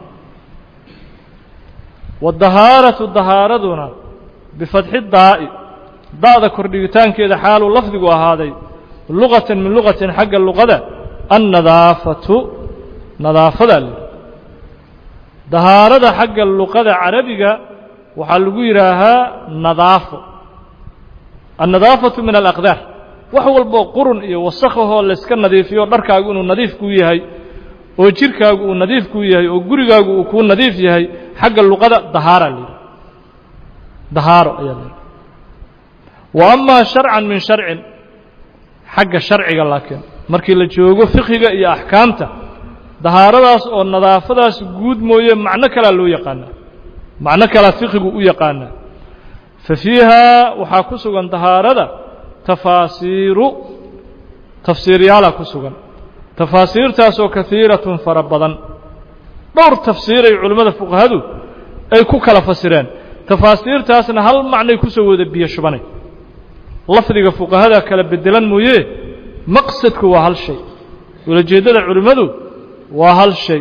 wadahaaratu dahaaraduna bifatxi daa'i da'da kordhigitaankeeda xaaluu lafdigu ahaaday luqatan min luqatin xagga luqada annadaafatu nadaafadaa la yidhaha dahaarada xagga luqada carabiga waxaa lagu yidhaahaa nadaafo annadaafatu min alaqdaar wax walboo qurun iyo wasakhahoo layska nadiifiyo dharkaagu inuu nadiif kuu yahay oo jirkaagu uu nadiif kuu yahay oo gurigaagu uu kuu nadiif yahay xagga luqada dahaara la yidhaha dahaaro ayaa la yidhaha wa amaa sharcan min sharcin xagga sharciga laakiin markii la joogo fiqhiga iyo axkaamta dahaaradaas oo nadaafadaas guud mooye macno kalaa loo yaqaanaa macno kalaa fiqhigu u yaqaanaa fa fiihaa waxaa ku sugan dahaarada tafaasiiru tafsiiryaalaa ku sugan tafaasiirtaasoo kahiiratun fara badan dhowr tafsiiray culimmada fuqahadu ay ku kala fasireen tafaasiirtaasna hal macnay ku soo wada biyo shubanay lafdiga fuqahada kala bedelan mooye maqsadku waa hal shay ulajeeddada culimmadu waa hal shay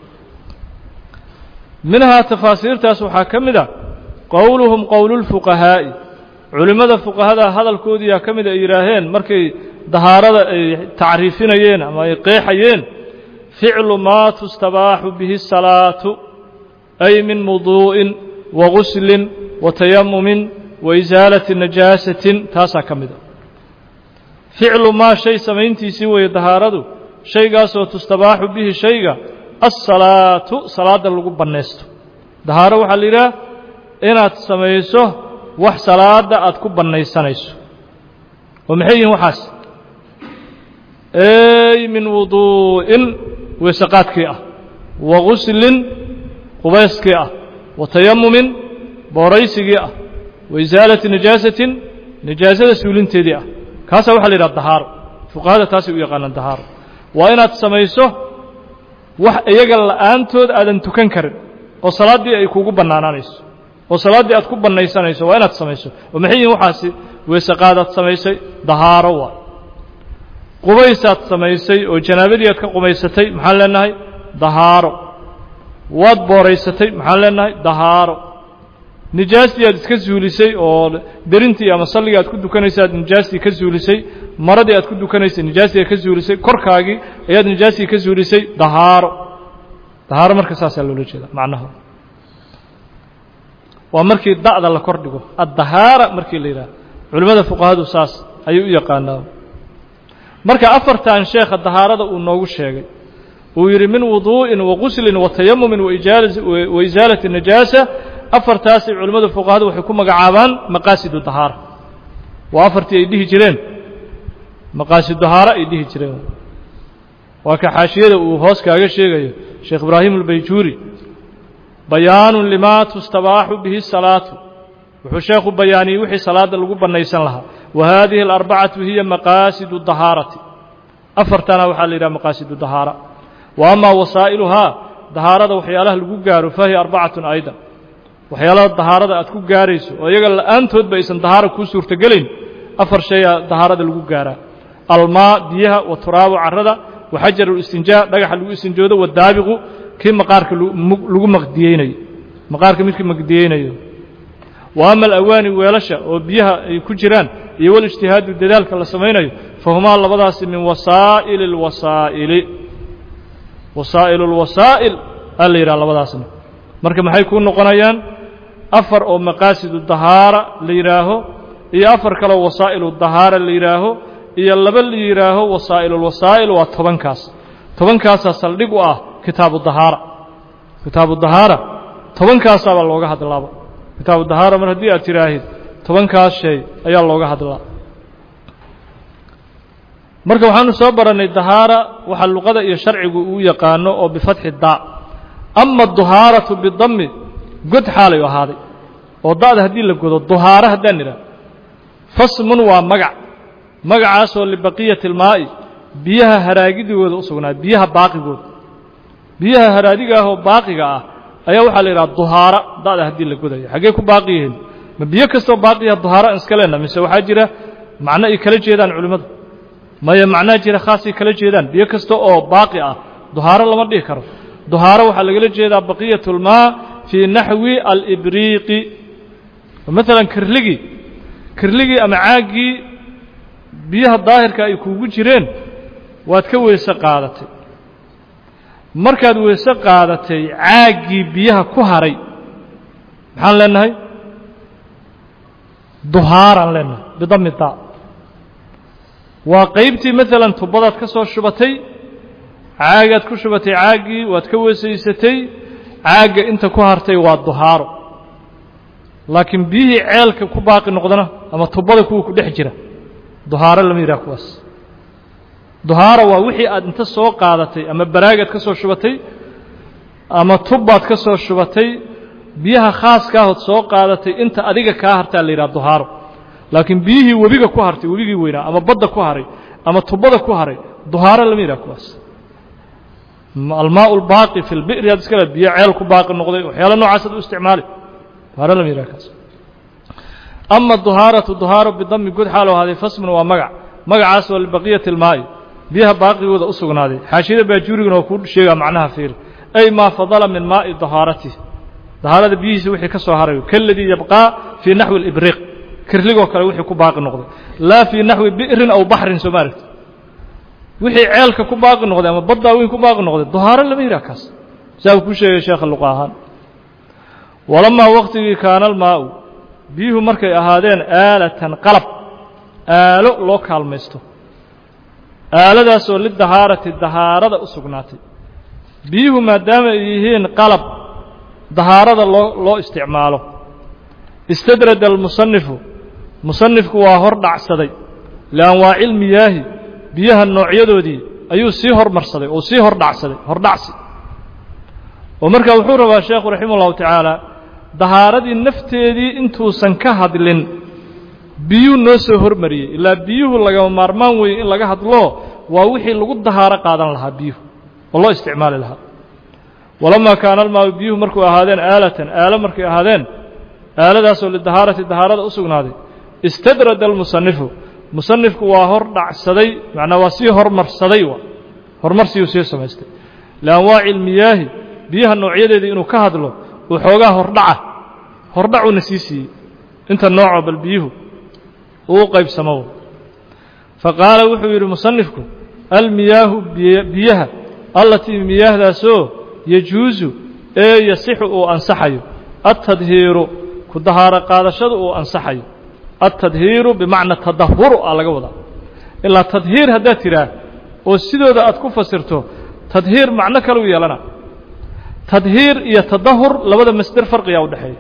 minhaa tafaasiirtaas waxaa ka mid a qowluhum qowlulfuqahaa'i culimmada fuqahada hadalkoodiyaa ka mid ay yidhaaheen markay dahaarada ay tacriifinayeen ama ay qeexayeen ficlu maa tustabaaxu bihi الsalaatu ay min wuduu'in wa guslin وتيمم وإزالة نجاسة تاسا كمدا فعل ما شيء سمينتي سوى طهارته شيء قاسو تستباح به شيء الصلاة صلاة اللقب النست طهارة وحليرا إن تسميسه وح صلاة أتكب النيسانيس ومحيه وحاس أي من وضوء وسقات كئة وغسل قبيس كئة وتيمم بوريس كئة وإزالة نجاسة نجاسة سولين تدئة كاسا وحل إلى الدهار فقهذا تاسي ويقان الدهار وإن تسميسه وح يقل أنتود أدن تكنكر وصلاة دي أيكوكو بنانانيس وصلاة دي أتكو بنانيسانيس وإن تسميسه ومحيه وحاسي وسقادة تسميسي دهار وإن qubaysaad samaysay oo janaabadii aad ka qubaysatay maxaan leenahay dahaaro waad booraysatay maxaan leenahay dahaaro nijaastii aad iska suulisay oo derintii ama salliga aad ku dukanaysay aad nijaastii ka suulisay maradii aad ku dukanaysay nijaastii aad ka suulisay korkaagii ayaad nijaastii ka suulisay dahaaro dahaaro marka saasaa loola jeeda macnaha waa markii da'da la kor dhigo ad-dahaara markii la yidhaha culimmada fuqahadu saas ayuu u yaqaanaa marka afartan sheekha dahaarada uu noogu sheegay uu yiri min wuduu'in wa ghuslin wa tayammum wa ijaalati wa izaalati najaasa afartaas culimada fuqahada waxay ku magacaabaan maqaasidu dahaara waa afartii ay dhihi jireen maqaasidu dahaara ay dhihi jireen waa ka xaashiyada uu hoos kaaga sheegayo Sheekh Ibrahim al-Bayjuri bayaanun lima tustabaahu bihi salaatu wuxuu sheekhu bayaani wixii salaada lagu banaysan lahaa وهذه الأربعة هي مقاصد الطهارة أفرتنا وحال إلى مقاصد الطهارة وأما وسائلها طهارة وحيالها الجوجار فهي أربعة أيضا وحيالها الطهارة أتكو جاريس ويقول أنت بيسن طهارة كسر تقلين أفر شيء طهارة الجوجار الماء بيها والتراب عرضة وحجر الاستنجاء رجح الاستنجاء والدابغ كم مقارك لجو مقديين مقارك مثل مقديين وأما الأواني ويلشة وبيها كجيران يقول اجتهاد الدلال كلا سمينه فهما لبضاس من وسائل الوسائل وسائل الوسائل اللي يرى لبضاسنا مركب ما حيكون نقنيان أفر أو مقاصد الطهارة اللي يراه هي أفر كلا وسائل الطهارة اللي يراه هي اللبل اللي يراه وسائل الوسائل والطبنكاس طبنكاس صلقوا كتاب الطهارة كتاب الطهارة طبنكاس على الوجه هذا اللعبة كتاب الطهارة من هدي أتراهيد tobankaas shay ayaa looga hadlaa marka waxaanu soo baranay dahaara waxa luqada iyo sharcigu uu yaqaano oo bifathi daa amma dahaaratu bidammi god xaalay ahaaday oo daad hadii la godo dahaara hadaan nira fasmun waa magac magacaas oo libaqiyati almaa'i biyaha haraagidigooda u sugnaa biyaha baaqigooda biyaha haraadiga ah oo baaqiga ah ayaa waxa la yiraahdaa dahaara daad hadii la godayo xagee ku baaqiyeen ma biyo kasto baaqiya dahaara iskaleena mise waxa jira macna ay kala jeedaan culimadu ma ya macna jira khaas ay kala jeedaan biyo kasto oo baaqi ah dahaara lama dhigi karo dahaara waxa laga jeedaa baqiyatul maa fi nahwi al-ibriqi مثلا kirligi kirligi ama caagi biyaha daahirka ay kuugu jireen waad ka weeysa qaadatay markaad weeysa qaadatay caagi biyaha ku haray maxaan leenahay duhaaran lena bidammi taa waa qaybtii مثلا tubadaad ka soo shubatay caagaad ku shubatay caagii waad ka weesaysatay caaga inta ku hartay waa duhaaro laakiin bihi ceelka ku baaqi noqdana ama tubada ku ku dhex jira duhaaro lama yiraahdo kuwaas duhaaro waa wixii aad inta soo qaadatay ama baraagad ka soo shubatay ama tubaad ka soo shubatay biyaha khaaska ah oo soo qaadatay inta adiga ka hartaa la yiraahdo duhaaro laakiin biyihii wabiga ku hartay wabigii weynaa ama badda ku haray ama tubada ku haray duhaaro lama yiraahdo kuwaas الماء الباقي في البئر هذا كله بيع عيال كباقي النقطة وحيلا نوع عسد استعماله هذا لم يركز أما الظهارة الظهارة بالضم يقول حاله هذه فصم ومقع مقع عسل لبقية الماء بيها باقي وذا أسقن هذه حاشية بيجوري وكل شيء معناها فيه أي ما فضل من ماء ظهارته ظهارة بيجي وحي كسوهاري كالذي يبقى في نحو الإبريق كرلق وكلا وحي كباقي النقطة لا في نحو بئر أو بحر سمارك wixii ceelka ku baaqi noqday ama badda weyn ku baaqi noqday dahaaro lama yiraahdo saa ku sheegay sheekh luqahan walama waqtigii kaana almaa biyuhu markay ahaadeen aalatan qalab aalo loo kaalmaysto aaladaasoo lidahaarati dahaarada u sugnaatay biyuhu maadaama ay yihiin qalab dahaarada loo loo isticmaalo istadrada almusanifu musanifku waa hor dhacsaday lianwaaci lmiyaahi biyaha noocyadoodii ayuu sii hormarsaday oo sii hor dhacsaday hor dhacsi oo marka wuxuu rabaa sheekhu raximah ullahu tacaala dahaaradii nafteedii intuusan ka hadlin biyuu noo soo hormariyey ilaa biyuhu lagama maarmaan weeye in laga hadlo waa wixii lagu dahaaro qaadan lahaa biyuhu oo loo isticmaali lahaa walamaa kaana almaau biyuhu markuu ahaadeen aalatan aalo markay ahaadeen aaladaasoo lidahaarati dahaarada u sugnaaday istadrada almusanifu musanifku waa hor dhacsaday macnaa waa sii hormarsaday wa horumarsiyuu sii samaystay lianwaaci ilmiyaahi biyaha noocyadeedii inuu ka hadlo uu xoogaa hordhaca hordhacuuna sii siiyey inta nooco bal biyuhu uu qaybsamo faqaala wuxuu yidhi musanifku almiyaahu biyaha allatii miyaahdaasoo yajuusu ee yasixu uu ansaxayo altadhiiru ku dahaaro qaadashadu uu ansaxayo altadhiiru bimacna tadahuru aa laga wadaa ilaa tadhiir haddaad tidhaah oo sidooda aad ku fasirto tadhiir macno kale u yeelana tadhiir iyo tadahur labada masder farqiyaa u dhexeeya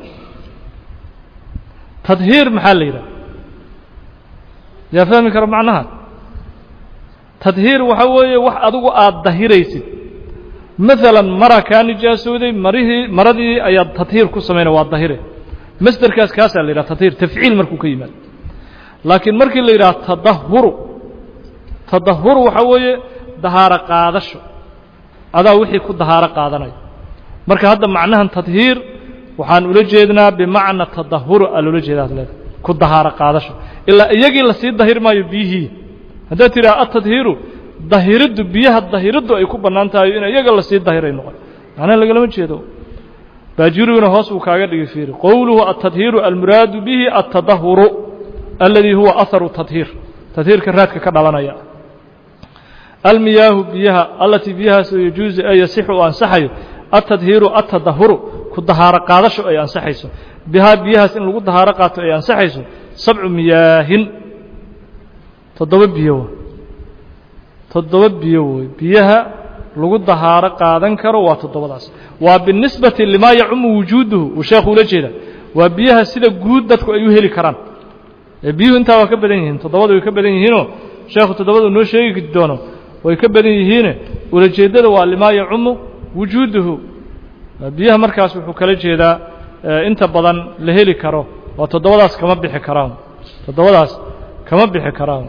tadhiir maxaa la yidhaha yaa fahmi kara macnaha tadhiir waxaa weeye wax adigu aad dahiraysid maalan mara kaa nijaasooday marihii maradii ayaad tadhiir ku samaynaya waa dahire masderkaas kaasaa la yidhaha tadhiir tafciil markuu ka yimaado laakiin markii la yidhaha tadahuru tadahuru waxaa weeye dahaaro qaadasho adaa wixii ku dahaaro qaadanaya marka hadda macnahan tadhiir waxaan ula jeednaa bimacna tadahuru aa loola jeeda ad leedahay ku dahaaro qaadasho ilaa iyagii lasii dahir maayo biyihii haddaad tidhaha atadhiiru dahiriddu biyaha dahiriddu ay ku bannaan tahay in iyaga lasii dahiray noqon macnaha lagalama jeedo baajuriguna hoos buu kaaga dhigi fiiri qowluhu altadhiiru almuraadu bihi altadahuru alladii huwa aharu tadhiir tadhiirka raadka ka dhalanaya almiyaahu biyaha allatii biyahaasoo yajuusu ee yasixu uu ansaxayo altadhiiru altadahuru ku dahaaro qaadasho ay ansaxayso bihaa biyahaas in lagu dahaaro qaato ay ansaxayso sabcu miyaahin toddoba biyo w toddoba biyo wey biyaha lagu dahaaro qaadan karo waa toddobadaas waa binisbati limaa yacumu wujuuduhu uu sheekhu ula jeeda waa biyaha sida guud dadku ay u heli karaan ee biyuhu intaa waa ka badan yihiin toddobada way ka badan yihiinoo sheekhu toddobadu noo sheegi doono way ka badan yihiine ulajeeddada waa limaa yacumu wujuuduhu biyaha markaas wuxuu kala jeedaa inta badan la heli karo waa toddobadaas kama bixi karaan toddobadaas kama bixi karaan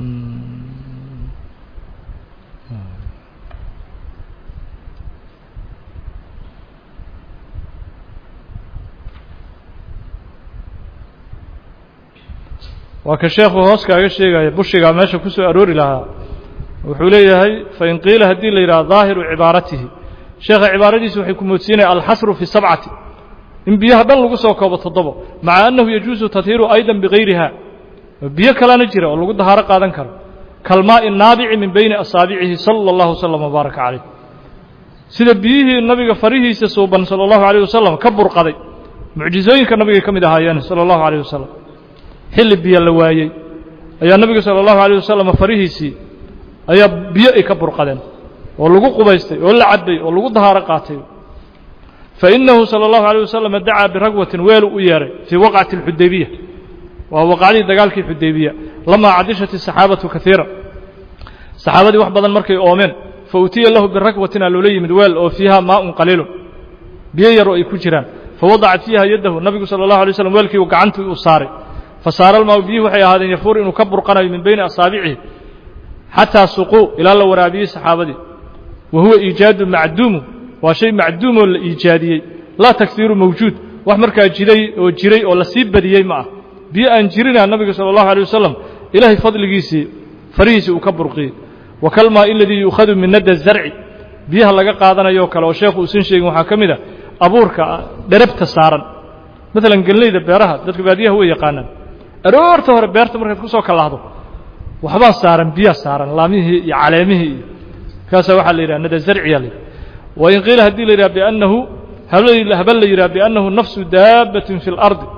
waa ka sheekhu hoos kaaga sheegaya bushigaa meesha ku soo aroori lahaa wuxuu leeyahay fain qiila haddii la yidhaha daahiru cibaaratihi sheekha cibaaradiisu waxay ku moodsiinaya alxasru fi sabcati in biyaha dhan lagu soo koobo toddobo maca annahu yajuusu tadhiiru aydan bigayriha biyo kalena jira oo lagu dahaaro qaadan karo kalmaa'i naabici min bayni asaabicihi sala allahu wasalam wabaaraka calayh sida biyihii nabiga farihiisa suuban sala allahu alayh wasalam ka burqaday mucjizooyinka nabigay ka mid ahaayeen sala allahu alayh wasalam xilli biyo la waayey ayaa nabiga sala allahu alayh wasalam farihiisii ayaa biyo ay ka burqadeen oo lagu qubaystay oo la cabbay oo lagu dahaaro qaatay fa innahu sala allahu alayh wasalam dacaa biragwatin weelu u yeeray fii waqcati alxudaybiya waa waqacdii dagaalkii xudaybiya lamaa cadishat asaxaabatu kaiira saxaabadii wax badan markay oomeen fa utiya lahu biragwatin aa loola yimid weel oo fiiha maaun qaliilun biyo yaroo ay ku jiraan fa wadacat fiiha yaddahu nabigu sala allahu alay slam weelkii uu gacantii u saaray fa saara almaau biyuhi waxay ahaadeen yafuur inuu ka burqanayo min bayni asaabicihi xataa suquu ilaa la waraabiyey saxaabadii wa huwa iijaadu macduumu waa shay macduumoo la iijaadiyey laa takhiiru mawjuud wax markaa jiray oo jiray oo la sii badiyey ma ah biyo aan jirina nabiga sala allahu alay wasalam ilaahay fadligiisii farihiisii uu ka burqiyey wa kalmaa iladii yuukhadu min nadda zarci biyaha laga qaadanayo kale oo sheekhu uusan sheegin waxaa ka mid a abuurka dherabta saaran maalan gelnayda beeraha dadka baadiyaha way yaqaanaan aroorta hore beerta markaad ku soo kalaahdo waxbaa saaran biyaa saaran laamihii iyo caleemihii iyo kaasaa waxaa la yidhaha nada zarciya la yidhaha wain qiila haddii la yidhaha biannahu habal la yidhaha biannahu nafsu daabbatin fi اlardi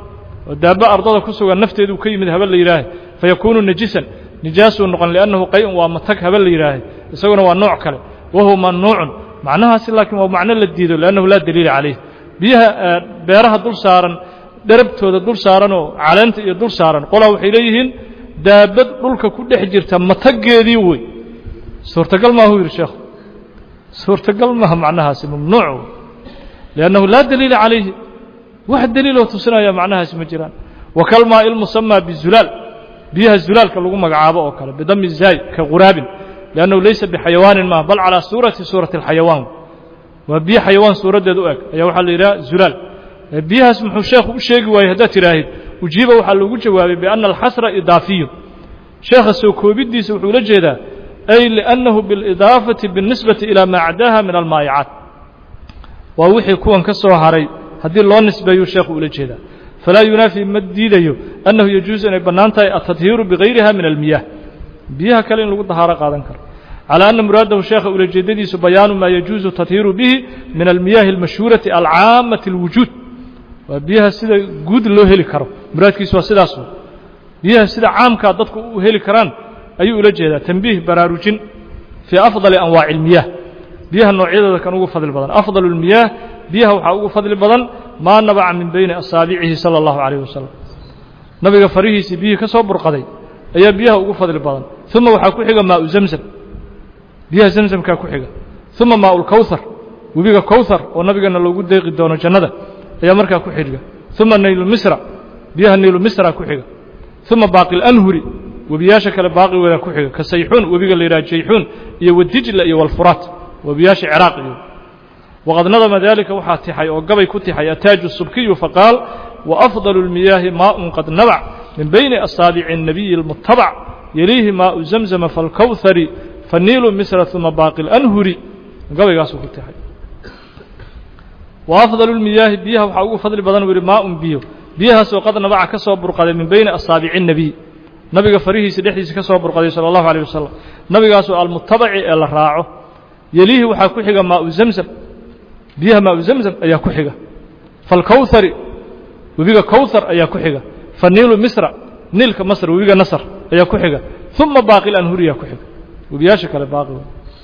ودابة أرضه كسوغا نفته دو كيمد هبل ليراه فيكون نجسا نجاس نقن لأنه قيء ومتك هبل ليراه يسوغنا ونوع كله وهو ممنوع معناها لكن ومعنى الديد لأنه لا دليل عليه بيها بيرها دول سارا دربته دول سارا وعلنت دول سارا قولوا إليهن دابة دولك كل حجرت متجدي وي سورة قل ما هو يا شيخ سورة قل ما معناها ممنوع لأنه لا دليل عليه واحد دليل وتصنع يا معناها اسم جيران وكلمة المسمى بالزلال بها الزلال كاللغة مقعابة وكلا بضم الزاي كغراب لأنه ليس بحيوان ما بل على صورة سورة الحيوان وبيها حيوان سورة دوك أيها الإراء زلال بيها اسمه الشيخ الشيخ ويهدات راهد وجيبه وحلو جوابه بأن الحصر إضافي شيخ السوكوبي دي سوحو لجيدا أي لأنه بالإضافة بالنسبة إلى ما عداها من المائعات ووحي كون كسوه هاري هذه الله نسبة الشيخ لجيدا فلا ينافي مديده أنه يجوز أن يبنانتا التطهير بغيرها من المياه بيها كلين لغو طهارة قادن كر على أن مراده الشيخ لجيدا سبيان ما يجوز التطهير به من المياه المشهورة العامة الوجود وبيها سيدا قود له هلي كرو مراد كيسوا سيدا سو بيها سيدا عام كادتك هلي كران أيو لجيدا تنبيه براروجين في أفضل أنواع المياه بيها النوعية كانوا فضل بدن أفضل المياه بيها وحاقوا فضل بدن ما نبع من بين أصابعه صلى الله عليه وسلم نبي فريه سبيه كصبر قضي أي بيها وقوا فضل بدن ثم وحاكو حقا ماء زمزم بيها زمزم كاكو حقا ثم ماء الكوثر وبيها كوثر ونبي قلنا لو قد ديق الدون الجنة أي مركا كو حقا ثم النيل المسرى بيها النيل المسرى كو حقا ثم باقي الأنهري وبياشا كلا باقي ولا كو حقا كسيحون وبيها اللي راجيحون يودجل والفرات وبياشا عراق وقد نظم ذلك وحاتحي وقبي كتحي التاج السبكي فقال وأفضل المياه ماء قد نبع من بين أصابع النبي المتبع يليه ماء زمزم فالكوثر فالنيل مصر ثم باقي الأنهري قبي قاسو كتحي وأفضل المياه بيها وحاقوا فضل بدن ورماء بيه بيها سوقد نبع كسوى برقادة من بين أصابع النبي نبي فريه سدحيس كسوى برقادة صلى الله عليه وسلم نبي قاسو المتبع إلى راعه يليه وحاكو حقا ماء زمزم بيها ماء زمزم أيا كحجة فالكوثر وبيجا كوثر أيا كحجة فالنيل مصر نيل كمصر وبيجا نصر أيا كحجة ثم باقي الأنهر يا كحجة وبيا شكل باقي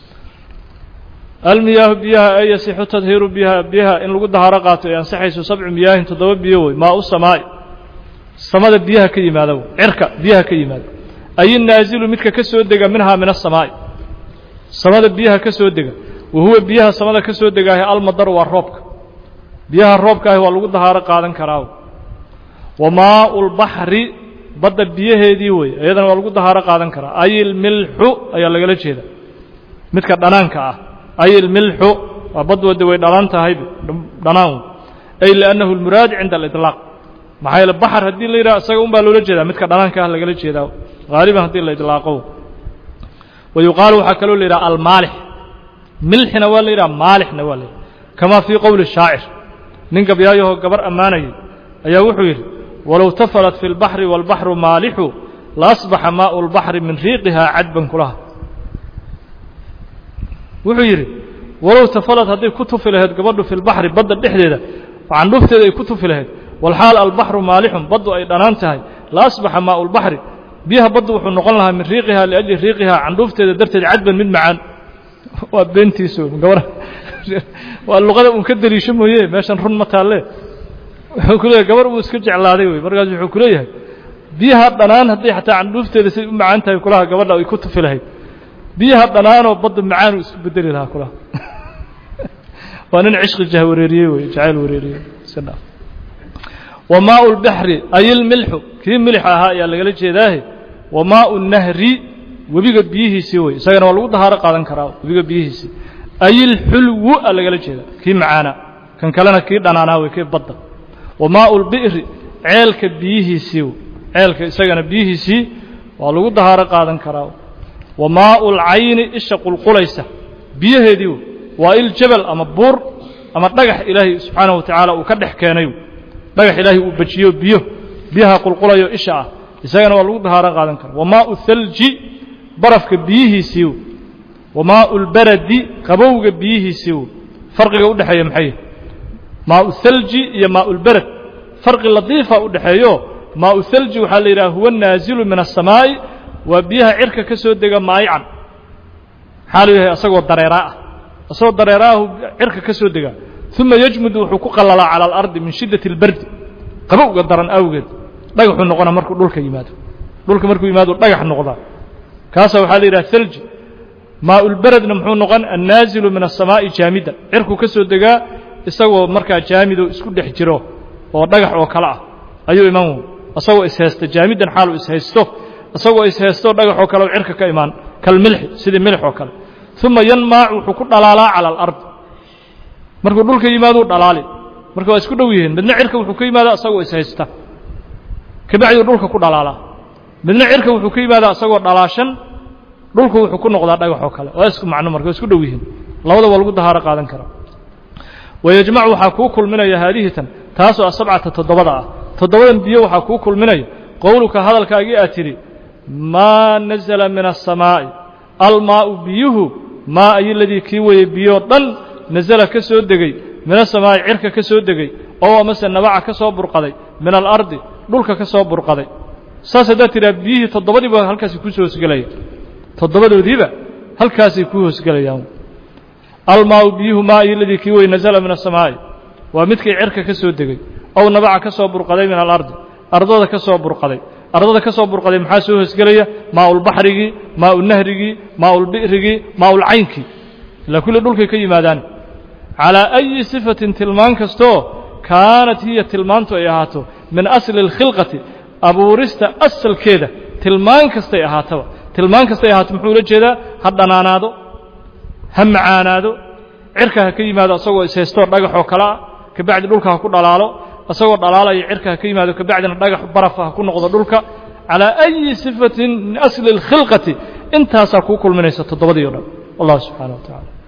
المياه بيها أي يصح التطهير بها بها إن لقد هرقات ينصح سبع مياه تضوب بيوي ماء السماء السماء بيها كيما له عركة بيها كيما أي النازل متك كسود دقة منها من السماء السماء بيها كسود دقة وهو بيها السماء كسود دقة المطر والربك بيها الربك هو لقد هرقات كراو وماء البحر بدأ بيه ديوي أيضا ولقد هرقات كرا أي الملح أي اللي قالت هذا متك دنانك أي الملح وبدو دوي دلانتا هاي دناو أي لأنه المراد عند الإطلاق ما هي البحر هدي اللي رأسهم بالولجة متك دلانك هلا قلت هذا غالبا هدي اللي إطلاقه ويقال حكلوا لي المالح ملح نوالي را مالح نوالي كما في قول الشاعر ننقب يايه قبر أماني أي وحوير ولو تفلت في البحر والبحر مالح لأصبح ماء البحر من ريقها عذبا كلها وحوير ولو تفلت هذه كتف لهد قبضوا في البحر بدل دحديده وعن نفت هذه كتف لهد والحال البحر مالح بدو أي دنانتها لأصبح ماء البحر بها بدو ونقل لها من ريقها لأجل ريقها عن نفت درت عذبا من معان وبنتي سون قبر واللغة مكدر يشمه يه ماشان رن متاله وكله قبر وسكج على هذه وبرجع وكله بها دنان هذه حتى عن نفت معانتها كلها قبر لو يكتف لها بيها دنان وبض معان وبدل لها كلها وانا عشق الجهوريريه وجعل وريريه سنه وماء البحر اي الملح كي ملحها يا لغلا جيداه وماء النهر وبيغ بيهيسي وي سغنا waa lagu dahaaro qaadan karaa وبيغ بيهيسي اي الحلو لغلا jeeda kii macaana kan kalena kii dhanaana way kii badda وماء البئر ceelka biyihiisi ceelka isagana biyihiisi waa lagu dahaaro qaadan karaa وماء العين إشق القليسة بيهديو وإل جبل أما بور أما دغح إلهي سبحانه وتعالى وكدح كانيو دغح إلهي وبجيو بيه بيها قلقليو إشعة إساقنا والله ظهارا قادن كر وماء الثلج برفك بيه سيو وماء البرد قبوغ بيه سيو فرق قد حي محي ماء الثلج يا ماء البرد فرق اللطيفة ودحيو ماء الثلج وحال إلى هو النازل من السماء وبيها عرك كسود دقا مايعا حاله أصغو الضريراء أصغو الضريراء عرك كسود دقا ثم يجمد حقوق الله على الأرض من شدة البرد قبو قدرا أوجد ضيح النقطة مركو دولك يمادو دولك مركو يمادو ضيح النقطة كاسا وحال إلى الثلج ماء البرد نمحو نقن النازل من السماء جامدا عركو كسود دقا أصغو مركا جامدو اسكو دحجرو وضيح وكلا أيو إمامه أصغو إسهست جامدا حالو إسهستو أصغو إسهستو ضيح وكلا وعرك كإيمان كالملح سيد الملح وكلا ثم ينمع وحكو دلالا على الأرض markuu dhulka yimaado dhalaali marka waa isku dhow yihiin midna cirka wuxuu ka yimaada asagoo is haysta ka bacdi dhulka ku dhalaala midna cirka wuxuu ka yimaada asagoo dhalaashan dhulku wuxuu ku noqdaa dhagax oo kale waa isku macno marka isku dhow yihiin labada waa lagu dahaaro qaadan kara wayajmac waxa ku kulminaya haadihitan taasoo sabcata todobada ah todobadan biyo waxa ku kulminaya qowluka hadalkaagi aad tiri ma nazala min as-samaa'i al-maa'u biyuhu ma ay alladhi ki way biyo dhan نزل كسو دغي من السماء عرك كسو دغي او مثلا نبع كسو برقدي من الارض دولك كسو برقدي ساسدا تربيه تضبدي با halkaas ku soo isgalay toddobadoodiiba halkaas ku hoos galayaan almaa biyuhu ma illadhi ki way nazala min as-samaa'i wa midkii cirka kasoo degay oo nabaca kasoo burqaday min al-ard ardada kasoo burqaday ardada kasoo burqaday maxaa soo hoos galaya maa'ul bahrigi maa'ul nahrigi maa'ul bi'rigi maa'ul aynki la kulli dhulkay ka yimaadaan على أي صفة تلمان كستو كانت هي تلمان تو إيهاتو من أصل الخلقة أبو رست أصل كده تلمان كستو إيهاتو تلمان كستو إيهاتو محولة جدا هدنا نادو هم عانادو عركها كيما هذا أصوى سيستور رقح وكلا كبعد دولكها كل دلالو أصوى دلالة عركها كيما هذا كبعد رقح برفها كل نقض دولك على أي صفة من أصل الخلقة انتهى ساكوكل من يستطبضي الله سبحانه وتعالى